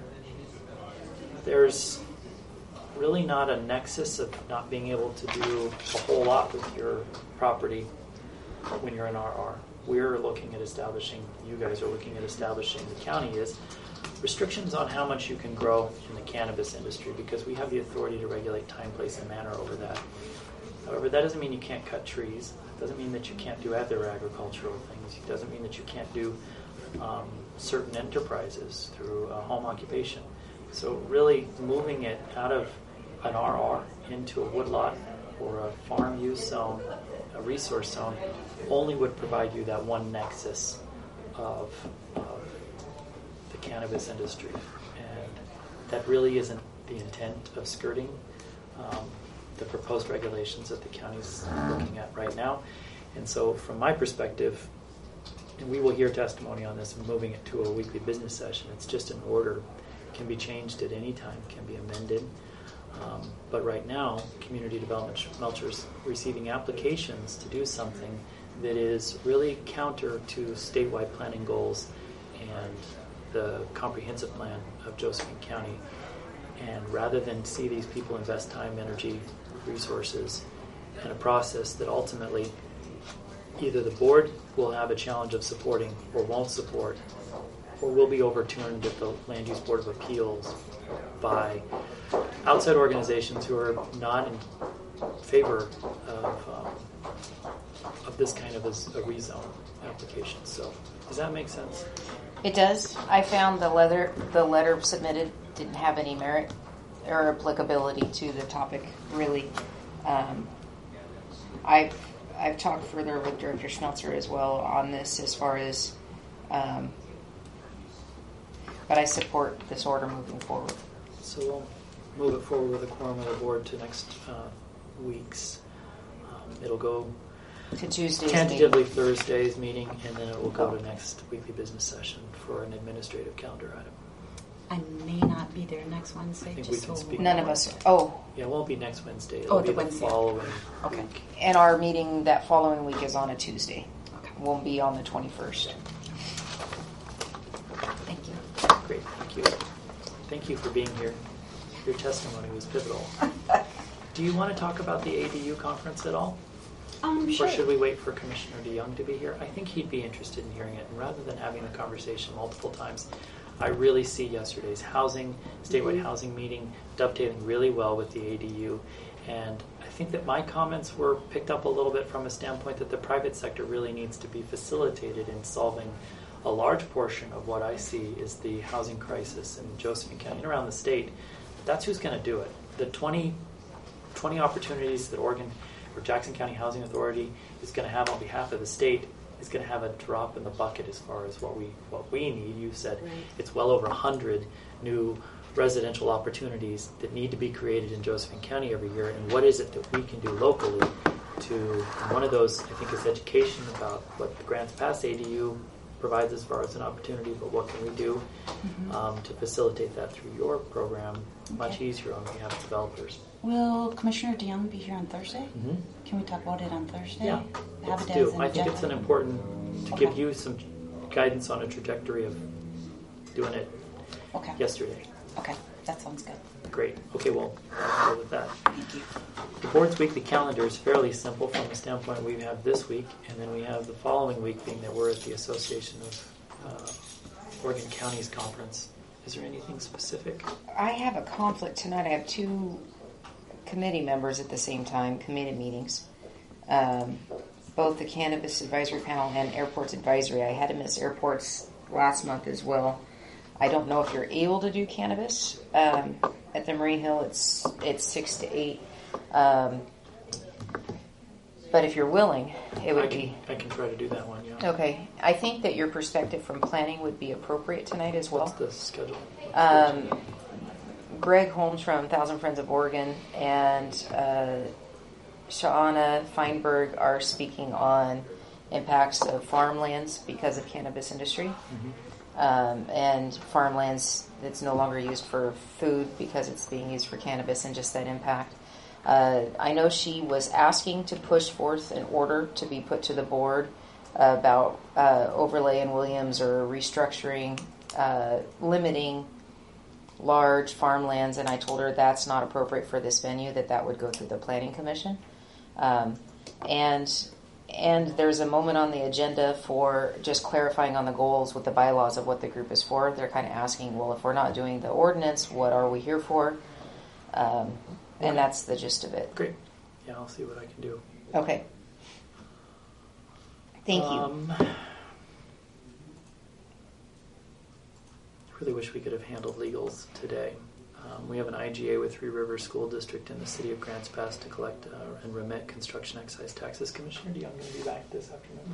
there's really not a nexus of not being able to do a whole lot with your property when you're in R R. We're looking at establishing, you guys are looking at establishing, the county is, restrictions on how much you can grow in the cannabis industry because we have the authority to regulate time, place, and manner over that. However, that doesn't mean you can't cut trees. It doesn't mean that you can't do other agricultural things. It doesn't mean that you can't do um, certain enterprises through uh, home occupation. So really moving it out of an R R into a woodlot or a farm use zone, a resource zone, only would provide you that one nexus of, of the cannabis industry. And that really isn't the intent of skirting um, the proposed regulations that the county's looking at right now. And so from my perspective, and we will hear testimony on this, moving it to a weekly business session, it's just an order. Can be changed at any time, can be amended. Um, but right now, Community Development Schmelzer's receiving applications to do something that is really counter to statewide planning goals and the comprehensive plan of Josephine County. And rather than see these people invest time, energy, resources in a process that ultimately either the board will have a challenge of supporting or won't support, or will be overturned at the Land Use Board of Appeals by outside organizations who are not in favor of um, of this kind of a, a rezone application. So, does that make sense? It does. I found the letter the letter submitted didn't have any merit or applicability to the topic, really. Um, I've I've talked further with Director Schmelzer as well on this as far as, um, but I support this order moving forward. So we'll move it forward with a quorum of the board to next uh, week's. Um, it'll go To Tuesday's tentatively meeting. Thursday's meeting, and then it will go to next weekly business session for an administrative calendar item. I may not be there next Wednesday. I think just we can so speak. None of us. Oh, Yeah, it won't be next Wednesday. It'll Oh, be the the Wednesday. following Okay. week. and our meeting that following week is on a Tuesday. Okay. Won't be on the twenty-first. Thank you. Great, thank you. Thank you for being here. Your testimony was pivotal. Do you want to talk about the A D U conference at all? Um, Or should we wait for Commissioner DeYoung to be here? I think he'd be interested in hearing it. And rather than having the conversation multiple times, I really see yesterday's housing, statewide Mm-hmm. housing meeting dovetailing really well with the A D U. And I think that my comments were picked up a little bit from a standpoint that the private sector really needs to be facilitated in solving a large portion of what I see is the housing crisis in Josephine County and around the state. That's who's going to do it. The twenty, twenty opportunities that Oregon or Jackson County Housing Authority is going to have on behalf of the state is going to have a drop in the bucket as far as what we what we need. You said Right. it's well over one hundred new residential opportunities that need to be created in Josephine County every year. And what is it that we can do locally to, and one of those, I think, is education about what the Grants Pass A D U provides as far as an opportunity, but what can we do Mm-hmm. um, to facilitate that through your program much Okay. easier on behalf of developers? Will Commissioner DeYoung be here on Thursday? Mm-hmm. Can we talk about it on Thursday? Yeah, Have let's it do. as an I think it's an agenda? important to Okay. give you some guidance on a trajectory of doing it Okay. yesterday. Okay, that sounds good. Great. Okay, well, I'll go with that. Thank you. The board's weekly calendar is fairly simple from the standpoint we have this week, and then we have the following week being that we're at the Association of uh, Oregon Counties Conference. Is there anything specific? I have a conflict tonight. I have two committee members at the same time, committee meetings. Um, both the Cannabis Advisory Panel and Airports Advisory. I had to miss airports last month as well. I don't know if you're able to do cannabis um, at the Marine Hill. It's it's six to eight. Um, but if you're willing, it would I can, be I can try to do that one, yeah. okay. I think that your perspective from planning would be appropriate tonight as well. What's the schedule? Um, Greg Holmes from Thousand Friends of Oregon and uh, Shauna Feinberg are speaking on impacts of farmlands because of cannabis industry. Mm-hmm. Um, and farmlands that's no longer used for food because it's being used for cannabis and just that impact. Uh, I know she was asking to push forth an order to be put to the board uh, about uh, overlay in Williams or restructuring, uh, limiting large farmlands, and I told her that's not appropriate for this venue, that that would go through the Planning Commission. Um, and And there's a moment on the agenda for just clarifying on the goals with the bylaws of what the group is for. They're kind of asking, well, if we're not doing the ordinance, what are we here for? Um, and that's the gist of it. Great. Yeah, I'll see what I can do. Okay. Thank you. Um, I really wish we could have handled legals today. Um, we have an I G A with Three Rivers School District in the city of Grants Pass to collect uh, and remit construction excise taxes. Commissioner DeYoung going to be back this afternoon.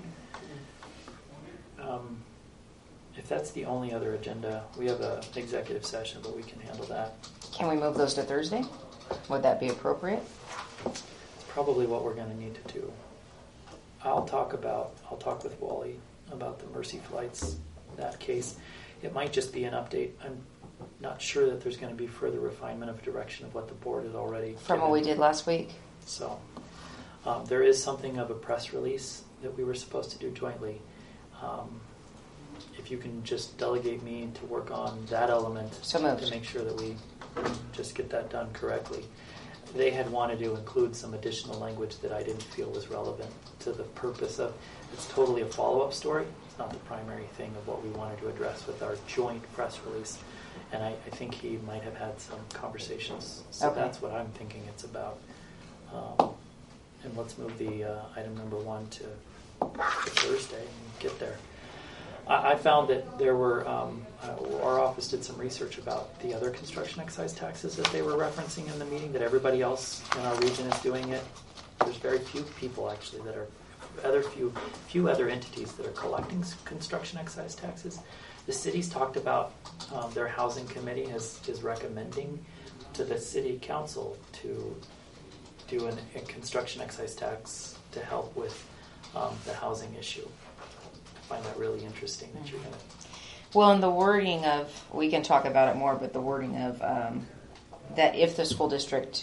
Um, if that's the only other agenda, we have an executive session, but we can handle that. Can we move those to Thursday? Would that be appropriate? It's probably what we're going to need to do. I'll talk about, I'll talk with Wally about the Mercy Flights, that case. It might just be an update. I'm not sure that there's going to be further refinement of direction of what the board has already From what given. we did last week? So um, there is something of a press release that we were supposed to do jointly. Um, if you can just delegate me to work on that element So moved. to make sure that we just get that done correctly. They had wanted to include some additional language that I didn't feel was relevant to the purpose of, it's totally a follow-up story. It's not the primary thing of what we wanted to address with our joint press release. And I, I think he might have had some conversations. So Okay. that's what I'm thinking it's about. Um, and let's move the uh, item number one to, to Thursday and get there. I, I found that there were, um, uh, our office did some research about the other construction excise taxes that they were referencing in the meeting, that everybody else in our region is doing it. There's very few people actually that are, other few, few other entities that are collecting s- construction excise taxes. The city's talked about, um, their housing committee has, is recommending to the city council to do an, a construction excise tax to help with um, the housing issue. I find that really interesting that you're going to. Well, and the wording of, we can talk about it more, but the wording of um, that if the school district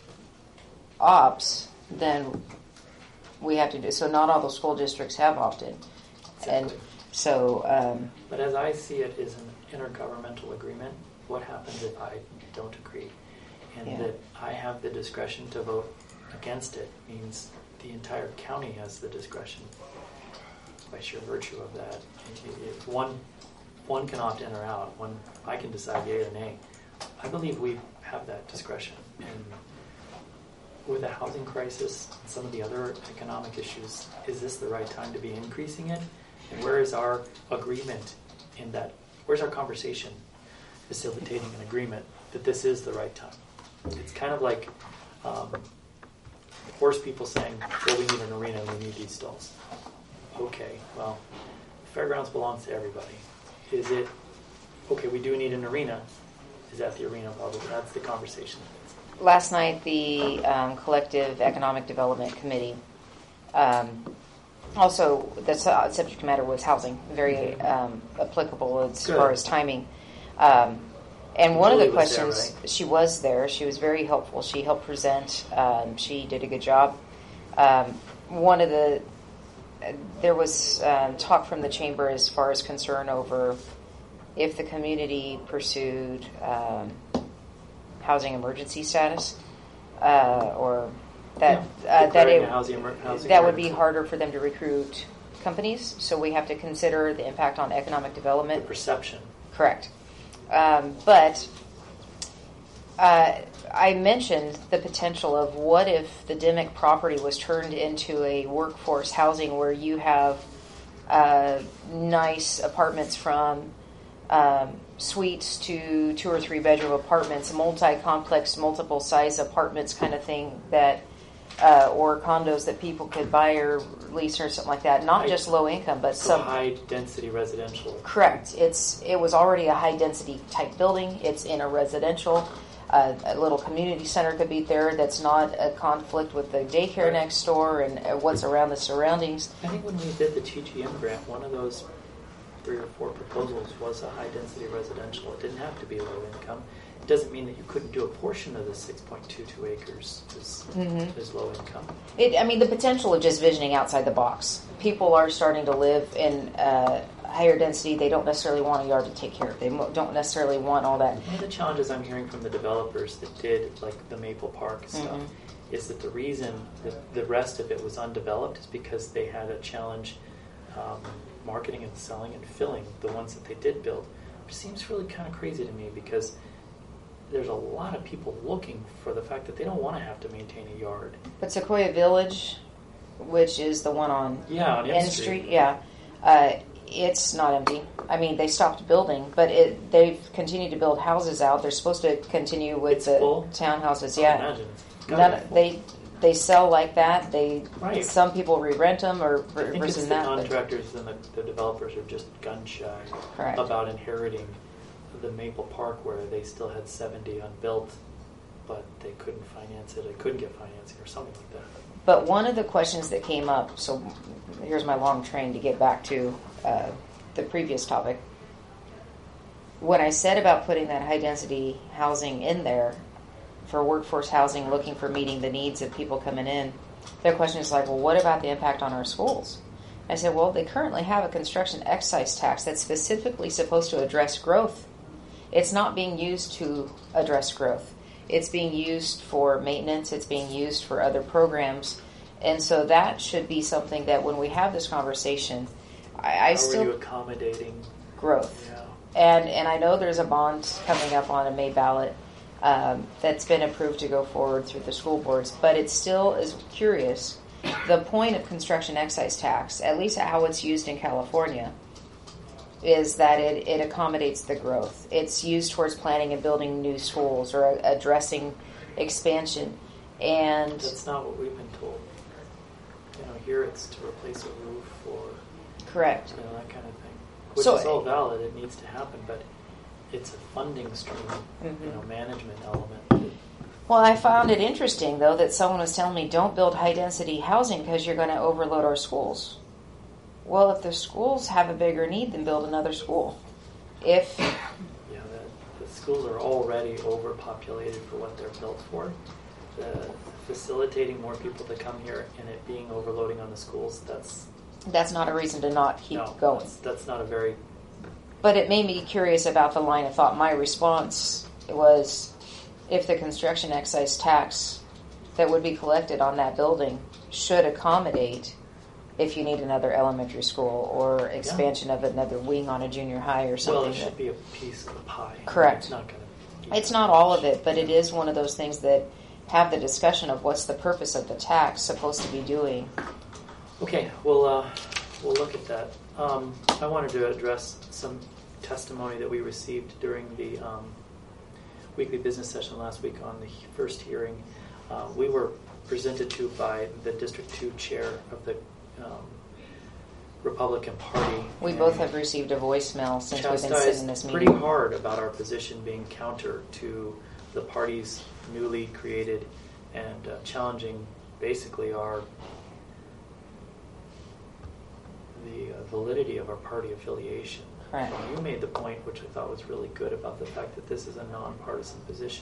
opts, then we have to do, so not all the school districts have opted. And Exactly. so, um, But as I see it, is an intergovernmental agreement. What happens if I don't agree? And Yeah. that I have the discretion to vote against it means the entire county has the discretion by sheer virtue of that. If one, one can opt in or out, one, I can decide yea or nay. I believe we have that discretion. And with the housing crisis and some of the other economic issues, is this the right time to be increasing it? And where is our agreement in that? Where's our conversation facilitating an agreement that this is the right time? It's kind of like um, horse people saying, well, we need an arena and we need these stalls. Okay, well, fairgrounds belongs to everybody. Is it, okay, we do need an arena. Is that the arena problem? That's the conversation. last night the um, Collective Economic Development Committee, um, also the su- subject matter was housing, very um, applicable as Good. far as timing. Um, and one Julie of the was there, questions, right? she was there. She was very helpful. She helped present. Um, she did a good job. Um, one of the there was um, talk from the chamber as far as concern over if the community pursued um, housing emergency status, uh, or that Yeah, uh, that declaring it a housing emer- housing that would be emergency. harder for them to recruit companies. So we have to consider the impact on economic development. Perception. Correct. Um, but uh, I mentioned the potential of what if the Dimick property was turned into a workforce housing where you have uh, nice apartments from um, suites to two or three bedroom apartments, multi-complex, multiple size apartments kind of thing that, uh, or condos that people could buy or lease or something like that. Not Right. just low income, but So some high density residential. Correct. It's it was already a high density type building. It's in a residential. Uh, a little community center could be there. That's not a conflict with the daycare Right. next door and uh, what's around the surroundings. I think when we did the T G M grant, one of those three or four proposals was a high density residential. It didn't have to be low income. It doesn't mean that you couldn't do a portion of the six point two two acres as, Mhm. as low income. It, I mean, the potential of just visioning outside the box. People are starting to live in uh, higher density. They don't necessarily want a yard to take care of. They mo- don't necessarily want all that. One of the challenges I'm hearing from the developers that did like the Maple Park stuff Mhm. is that the reason that the rest of it was undeveloped is because they had a challenge um, marketing and selling and filling the ones that they did build, which seems really kind of crazy to me because there's a lot of people looking for the fact that they don't want to have to maintain a yard. But Sequoia Village, which is the one on Yeah, on M N Street. Street, yeah, uh, it's not empty. I mean, they stopped building, but it they've continued to build houses out. They're supposed to continue with It's the full? townhouses. I Yeah, imagine. It's gotta None, be full. they they sell like that. They Right. some people re-rent them or I think it's versus the that. but- contractors and the, the developers are just gun shy Correct. about inheriting the Maple Park where they still had seventy unbuilt, but they couldn't finance it. They couldn't get financing or something like that. But one of the questions that came up, so here's my long train to get back to uh, the previous topic. When I said about putting that high density housing in there for workforce housing, looking for meeting the needs of people coming in, their question is like, well, what about the impact on our schools? I said, well, they currently have a construction excise tax that's specifically supposed to address growth. It's not being used to address growth. It's being used for maintenance. It's being used for other programs. And so that should be something that when we have this conversation, I, I How still... are you accommodating growth. Yeah. And and I know there's a bond coming up on a May ballot um, that's been approved to go forward through the school boards, but it still is curious. The point of construction excise tax, at least how it's used in California, is that it, it accommodates the growth. It's used towards planning and building new schools or addressing expansion. And That's not what we've been told. You know, here it's to replace a roof or correct. you know, that kind of thing, which So- is all valid. It needs to happen, but it's a funding stream, Mhm. you know, management element. Well, I found it interesting, though, that someone was telling me, don't build high-density housing because you're going to overload our schools. Well, if the schools have a bigger need, then build another school. if Yeah, the, the schools are already overpopulated for what they're built for. The facilitating more people to come here and it being overloading on the schools, that's that's not a reason to not keep no, going. That's, that's not a very. But it made me curious about the line of thought. My response was, if the construction excise tax that would be collected on that building should accommodate if you need another elementary school or expansion yeah. of another wing on a junior high or something. Well, it should be a piece of the pie. Correct. It's not going to. It's not all of it, but it is one of those things that have the discussion of what's the purpose of the tax supposed to be doing. Okay, we'll uh, we'll look at that. Um, I wanted to address some testimony that we received during the um, weekly business session last week on the first hearing. Uh, we were presented to by the District two chair of the um, Republican Party. We both have received a voicemail since we've been sitting in this meeting. Pretty hard about our position being counter to the party's newly created and uh, challenging basically our the uh, validity of our party affiliation. Right. You made the point, which I thought was really good, about the fact that this is a nonpartisan position.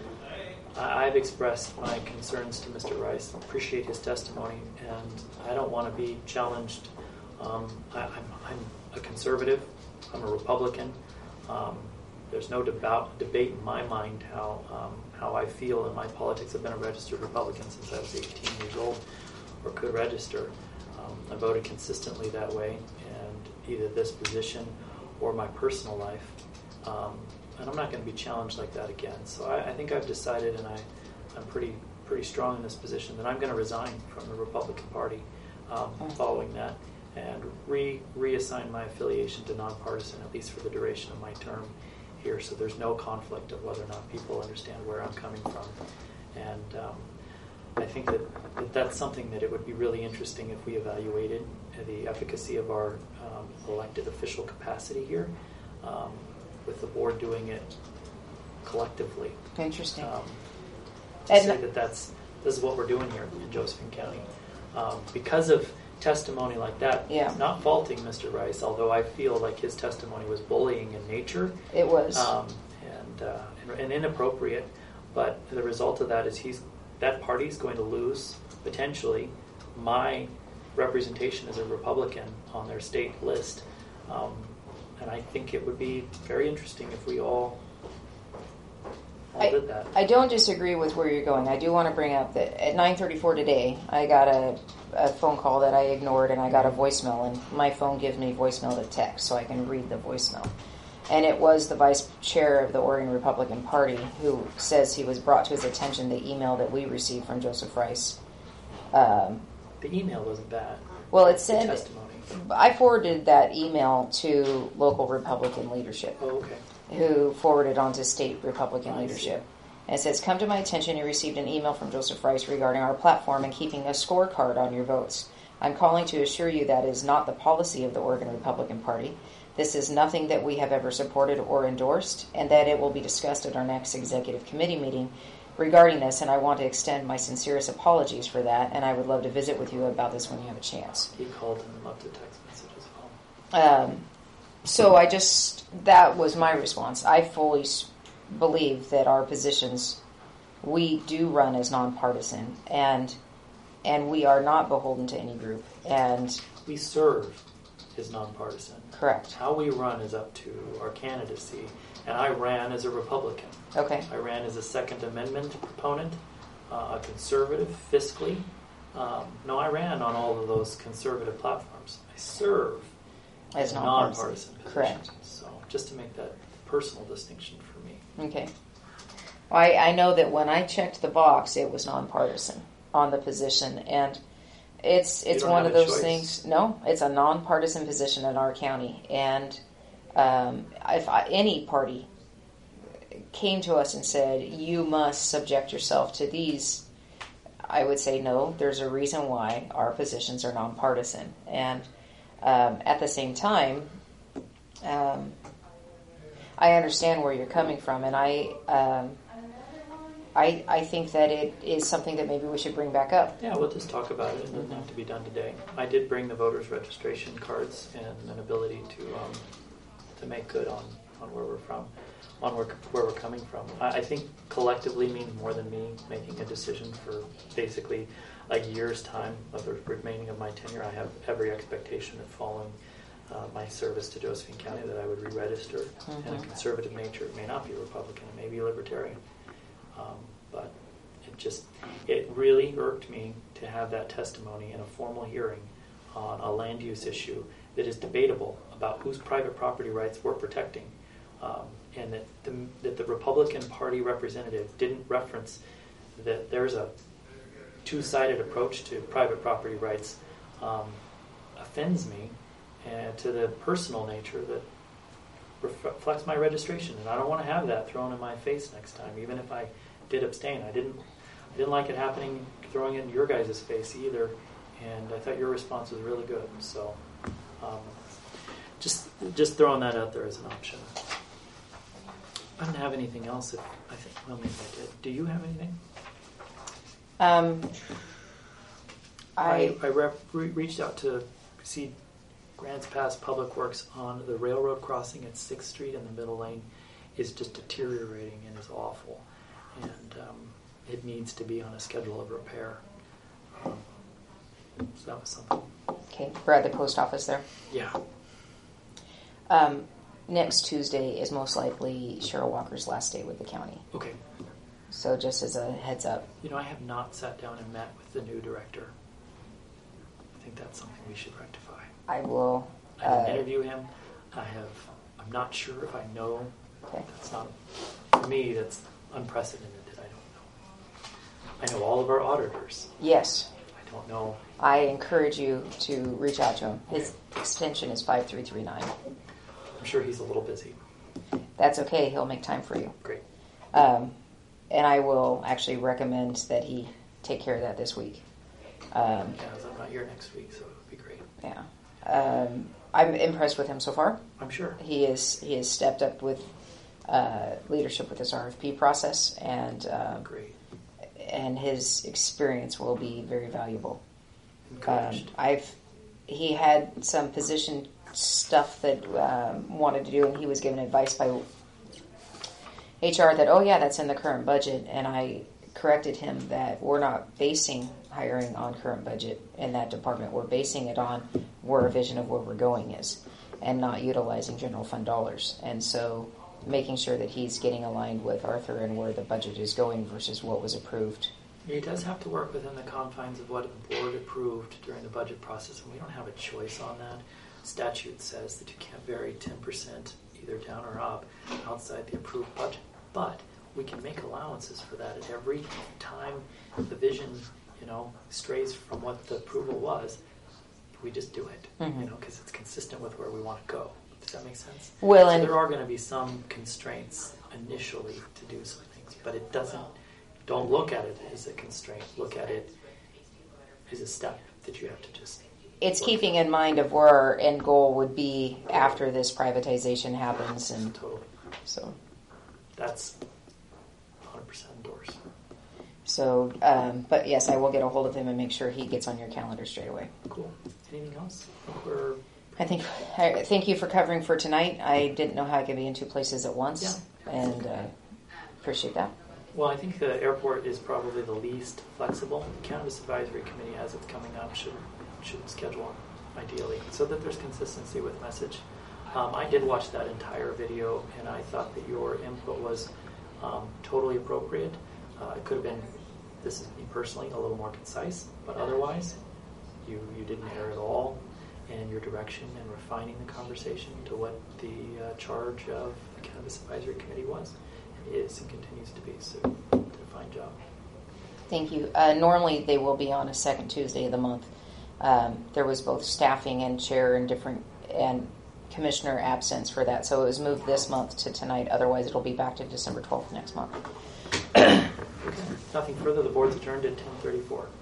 I, I've expressed my concerns to Mister Rice, appreciate his testimony, and I don't want to be challenged. Um, I, I'm, I'm a conservative. I'm a Republican. Um, there's no debate, debate in my mind how um, how I feel in my politics. I've been a registered Republican since I was eighteen years old, or could register. Um, I voted consistently that way, and either this position or my personal life. Um, and I'm not going to be challenged like that again. So I, I think I've decided, and I, I'm pretty pretty strong in this position, that I'm going to resign from the Republican Party um, following that, and re reassign my affiliation to nonpartisan, at least for the duration of my term here, so there's no conflict of whether or not people understand where I'm coming from. And um, I think that, that that's something that it would be really interesting if we evaluated the efficacy of our um, elected official capacity here, um, with the board doing it collectively. Interesting. Um, to and say that that's this is what we're doing here in Josephine County, um, because of testimony like that. Yeah. Not faulting Mister Rice, although I feel like his testimony was bullying in nature. It was. Um, and, uh, and and inappropriate. But the result of that is he's that party's going to lose potentially my representation as a Republican on their state list. Um, and I think it would be very interesting if we all, all I, did that. I don't disagree with where you're going. I do want to bring up that at nine thirty-four today, I got a, a phone call that I ignored, and I got a voicemail, and my phone gives me voicemail to text, so I can read the voicemail. And it was the vice chair of the Oregon Republican Party who says he was brought to his attention the email that we received from Joseph Rice. Um, the email wasn't bad. Well, it said, the testimony. I forwarded that email to local Republican leadership. Oh, okay. Who forwarded on to state Republican I leadership. see. And it says, come to my attention, you received an email from Joseph Rice regarding our platform and keeping a scorecard on your votes. I'm calling to assure you that is not the policy of the Oregon Republican Party. This is nothing that we have ever supported or endorsed, and that it will be discussed at our next executive committee meeting regarding this, and I want to extend my sincerest apologies for that, and I would love to visit with you about this when you have a chance. He called and left a text message as well. Um, so I just, that was my response. I fully believe that our positions, we do run as nonpartisan, and and we are not beholden to any group. And we serve is nonpartisan. Correct. How we run is up to our candidacy, and I ran as a Republican. Okay. I ran as a Second Amendment proponent, uh, a conservative fiscally. Um, no, I ran on all of those conservative platforms. I serve as a nonpartisan. nonpartisan position. Correct. So just to make that personal distinction for me. Okay. Well, I, I know that when I checked the box, it was nonpartisan on the position, and it's it's one of those choice. things. No, it's a nonpartisan position in our county, and um, if I, any party came to us and said you must subject yourself to these, I would say no. There's a reason why our positions are nonpartisan, and um, at the same time, um, I understand where you're coming from, and I. Um, I, I think that it is something that maybe we should bring back up. Yeah, we'll just talk about it. It doesn't have to be done today. I did bring the voters' registration cards and an ability to um, to make good on on where we're from, on where, where we're coming from. I, I think collectively means more than me making a decision for basically a year's time of the remaining of my tenure. I have every expectation of following uh, my service to Josephine County that I would re-register. Mm-hmm. And a conservative nature, it may not be Republican, it may be Libertarian. Um, but it just, it really irked me to have that testimony in a formal hearing on a land use issue that is debatable about whose private property rights we're protecting. Um, and that the, that the Republican Party representative didn't reference that there's a two-sided approach to private property rights um, offends me and to the personal nature that reflects my registration. And I don't want to have that thrown in my face next time, even if I did abstain. I didn't I didn't like it happening, throwing it in your guys' face either, and I thought your response was really good. So um, just just throwing that out there as an option. I don't have anything else. If I think, well, maybe I did. Do you have anything? Um, I I I re- re- reached out to see Grants Pass Public Works on the railroad crossing at sixth Street in the middle lane is just deteriorating and is awful, and um, it needs to be on a schedule of repair. Um, so that was something. okay, we're at the post office there. Yeah. Um, next Tuesday is most likely Cheryl Walker's last day with the county. Okay. So just as a heads up. You know, I have not sat down and met with the new director. I think that's something we should rectify. I will. I didn't uh, interview him. I have. I'm not sure if I know. Okay. That's not for me. That's unprecedented. That I don't know. I know all of our auditors. Yes. I don't know. I encourage you to reach out to him. His extension is five three three nine. I'm sure he's a little busy. That's okay. He'll make time for you. Great. Um, and I will actually recommend that he take care of that this week. Um, Yeah, I'm not here next week, so it would be great. yeah. Um, I'm impressed with him so far. I'm sure. He is he has stepped up with uh, leadership with this R F P process, and uh, Great. and his experience will be very valuable. Um, Encouraged. I've he had some position stuff that um, wanted to do, and he was given advice by H R that, oh yeah, that's in the current budget, and I corrected him that we're not basing hiring on current budget in that department. We're basing it on where a vision of where we're going is, and not utilizing general fund dollars. And so making sure that he's getting aligned with Arthur and where the budget is going versus what was approved. He does have to work within the confines of what the board approved during the budget process, and we don't have a choice on that. Statute says that you can't vary ten percent either down or up outside the approved budget, but we can make allowances for that at every time the vision, you know, strays from what the approval was. We just do it, Mm-hmm. you know, because it's consistent with where we want to go. Does that make sense? Well, so and there are going to be some constraints initially to do some things, but it doesn't. Don't look at it as a constraint. Look at it as a step that you have to just. it's keeping in mind of where our end goal would be after this privatization happens, and Totally. so That's one hundred percent endorsed. so. Um, but yes, I will get a hold of him and make sure he gets on your calendar straight away. Cool. Anything else? I think we're I think. I, thank you for covering for tonight. I didn't know how I could be in two places at once, Yeah. and uh, appreciate that. Well, I think the airport is probably the least flexible. The Cannabis Advisory Committee, as it's coming up, should should schedule them, ideally, so that there's consistency with message. Um, I did watch that entire video, and I thought that your input was um, totally appropriate. Uh, it could have been, this is me personally, a little more concise, but otherwise, you, you didn't err at all in your direction and refining the conversation to what the uh, charge of the Cannabis Advisory Committee was. Is and continues to be, so did a fine job. Thank you. Uh, normally they will be on a second Tuesday of the month. Um, there was both staffing and chair and different and commissioner absence for that, so it was moved this month to tonight. Otherwise, it'll be back to December twelfth next month. Okay. Nothing further. The board's adjourned at ten thirty-four.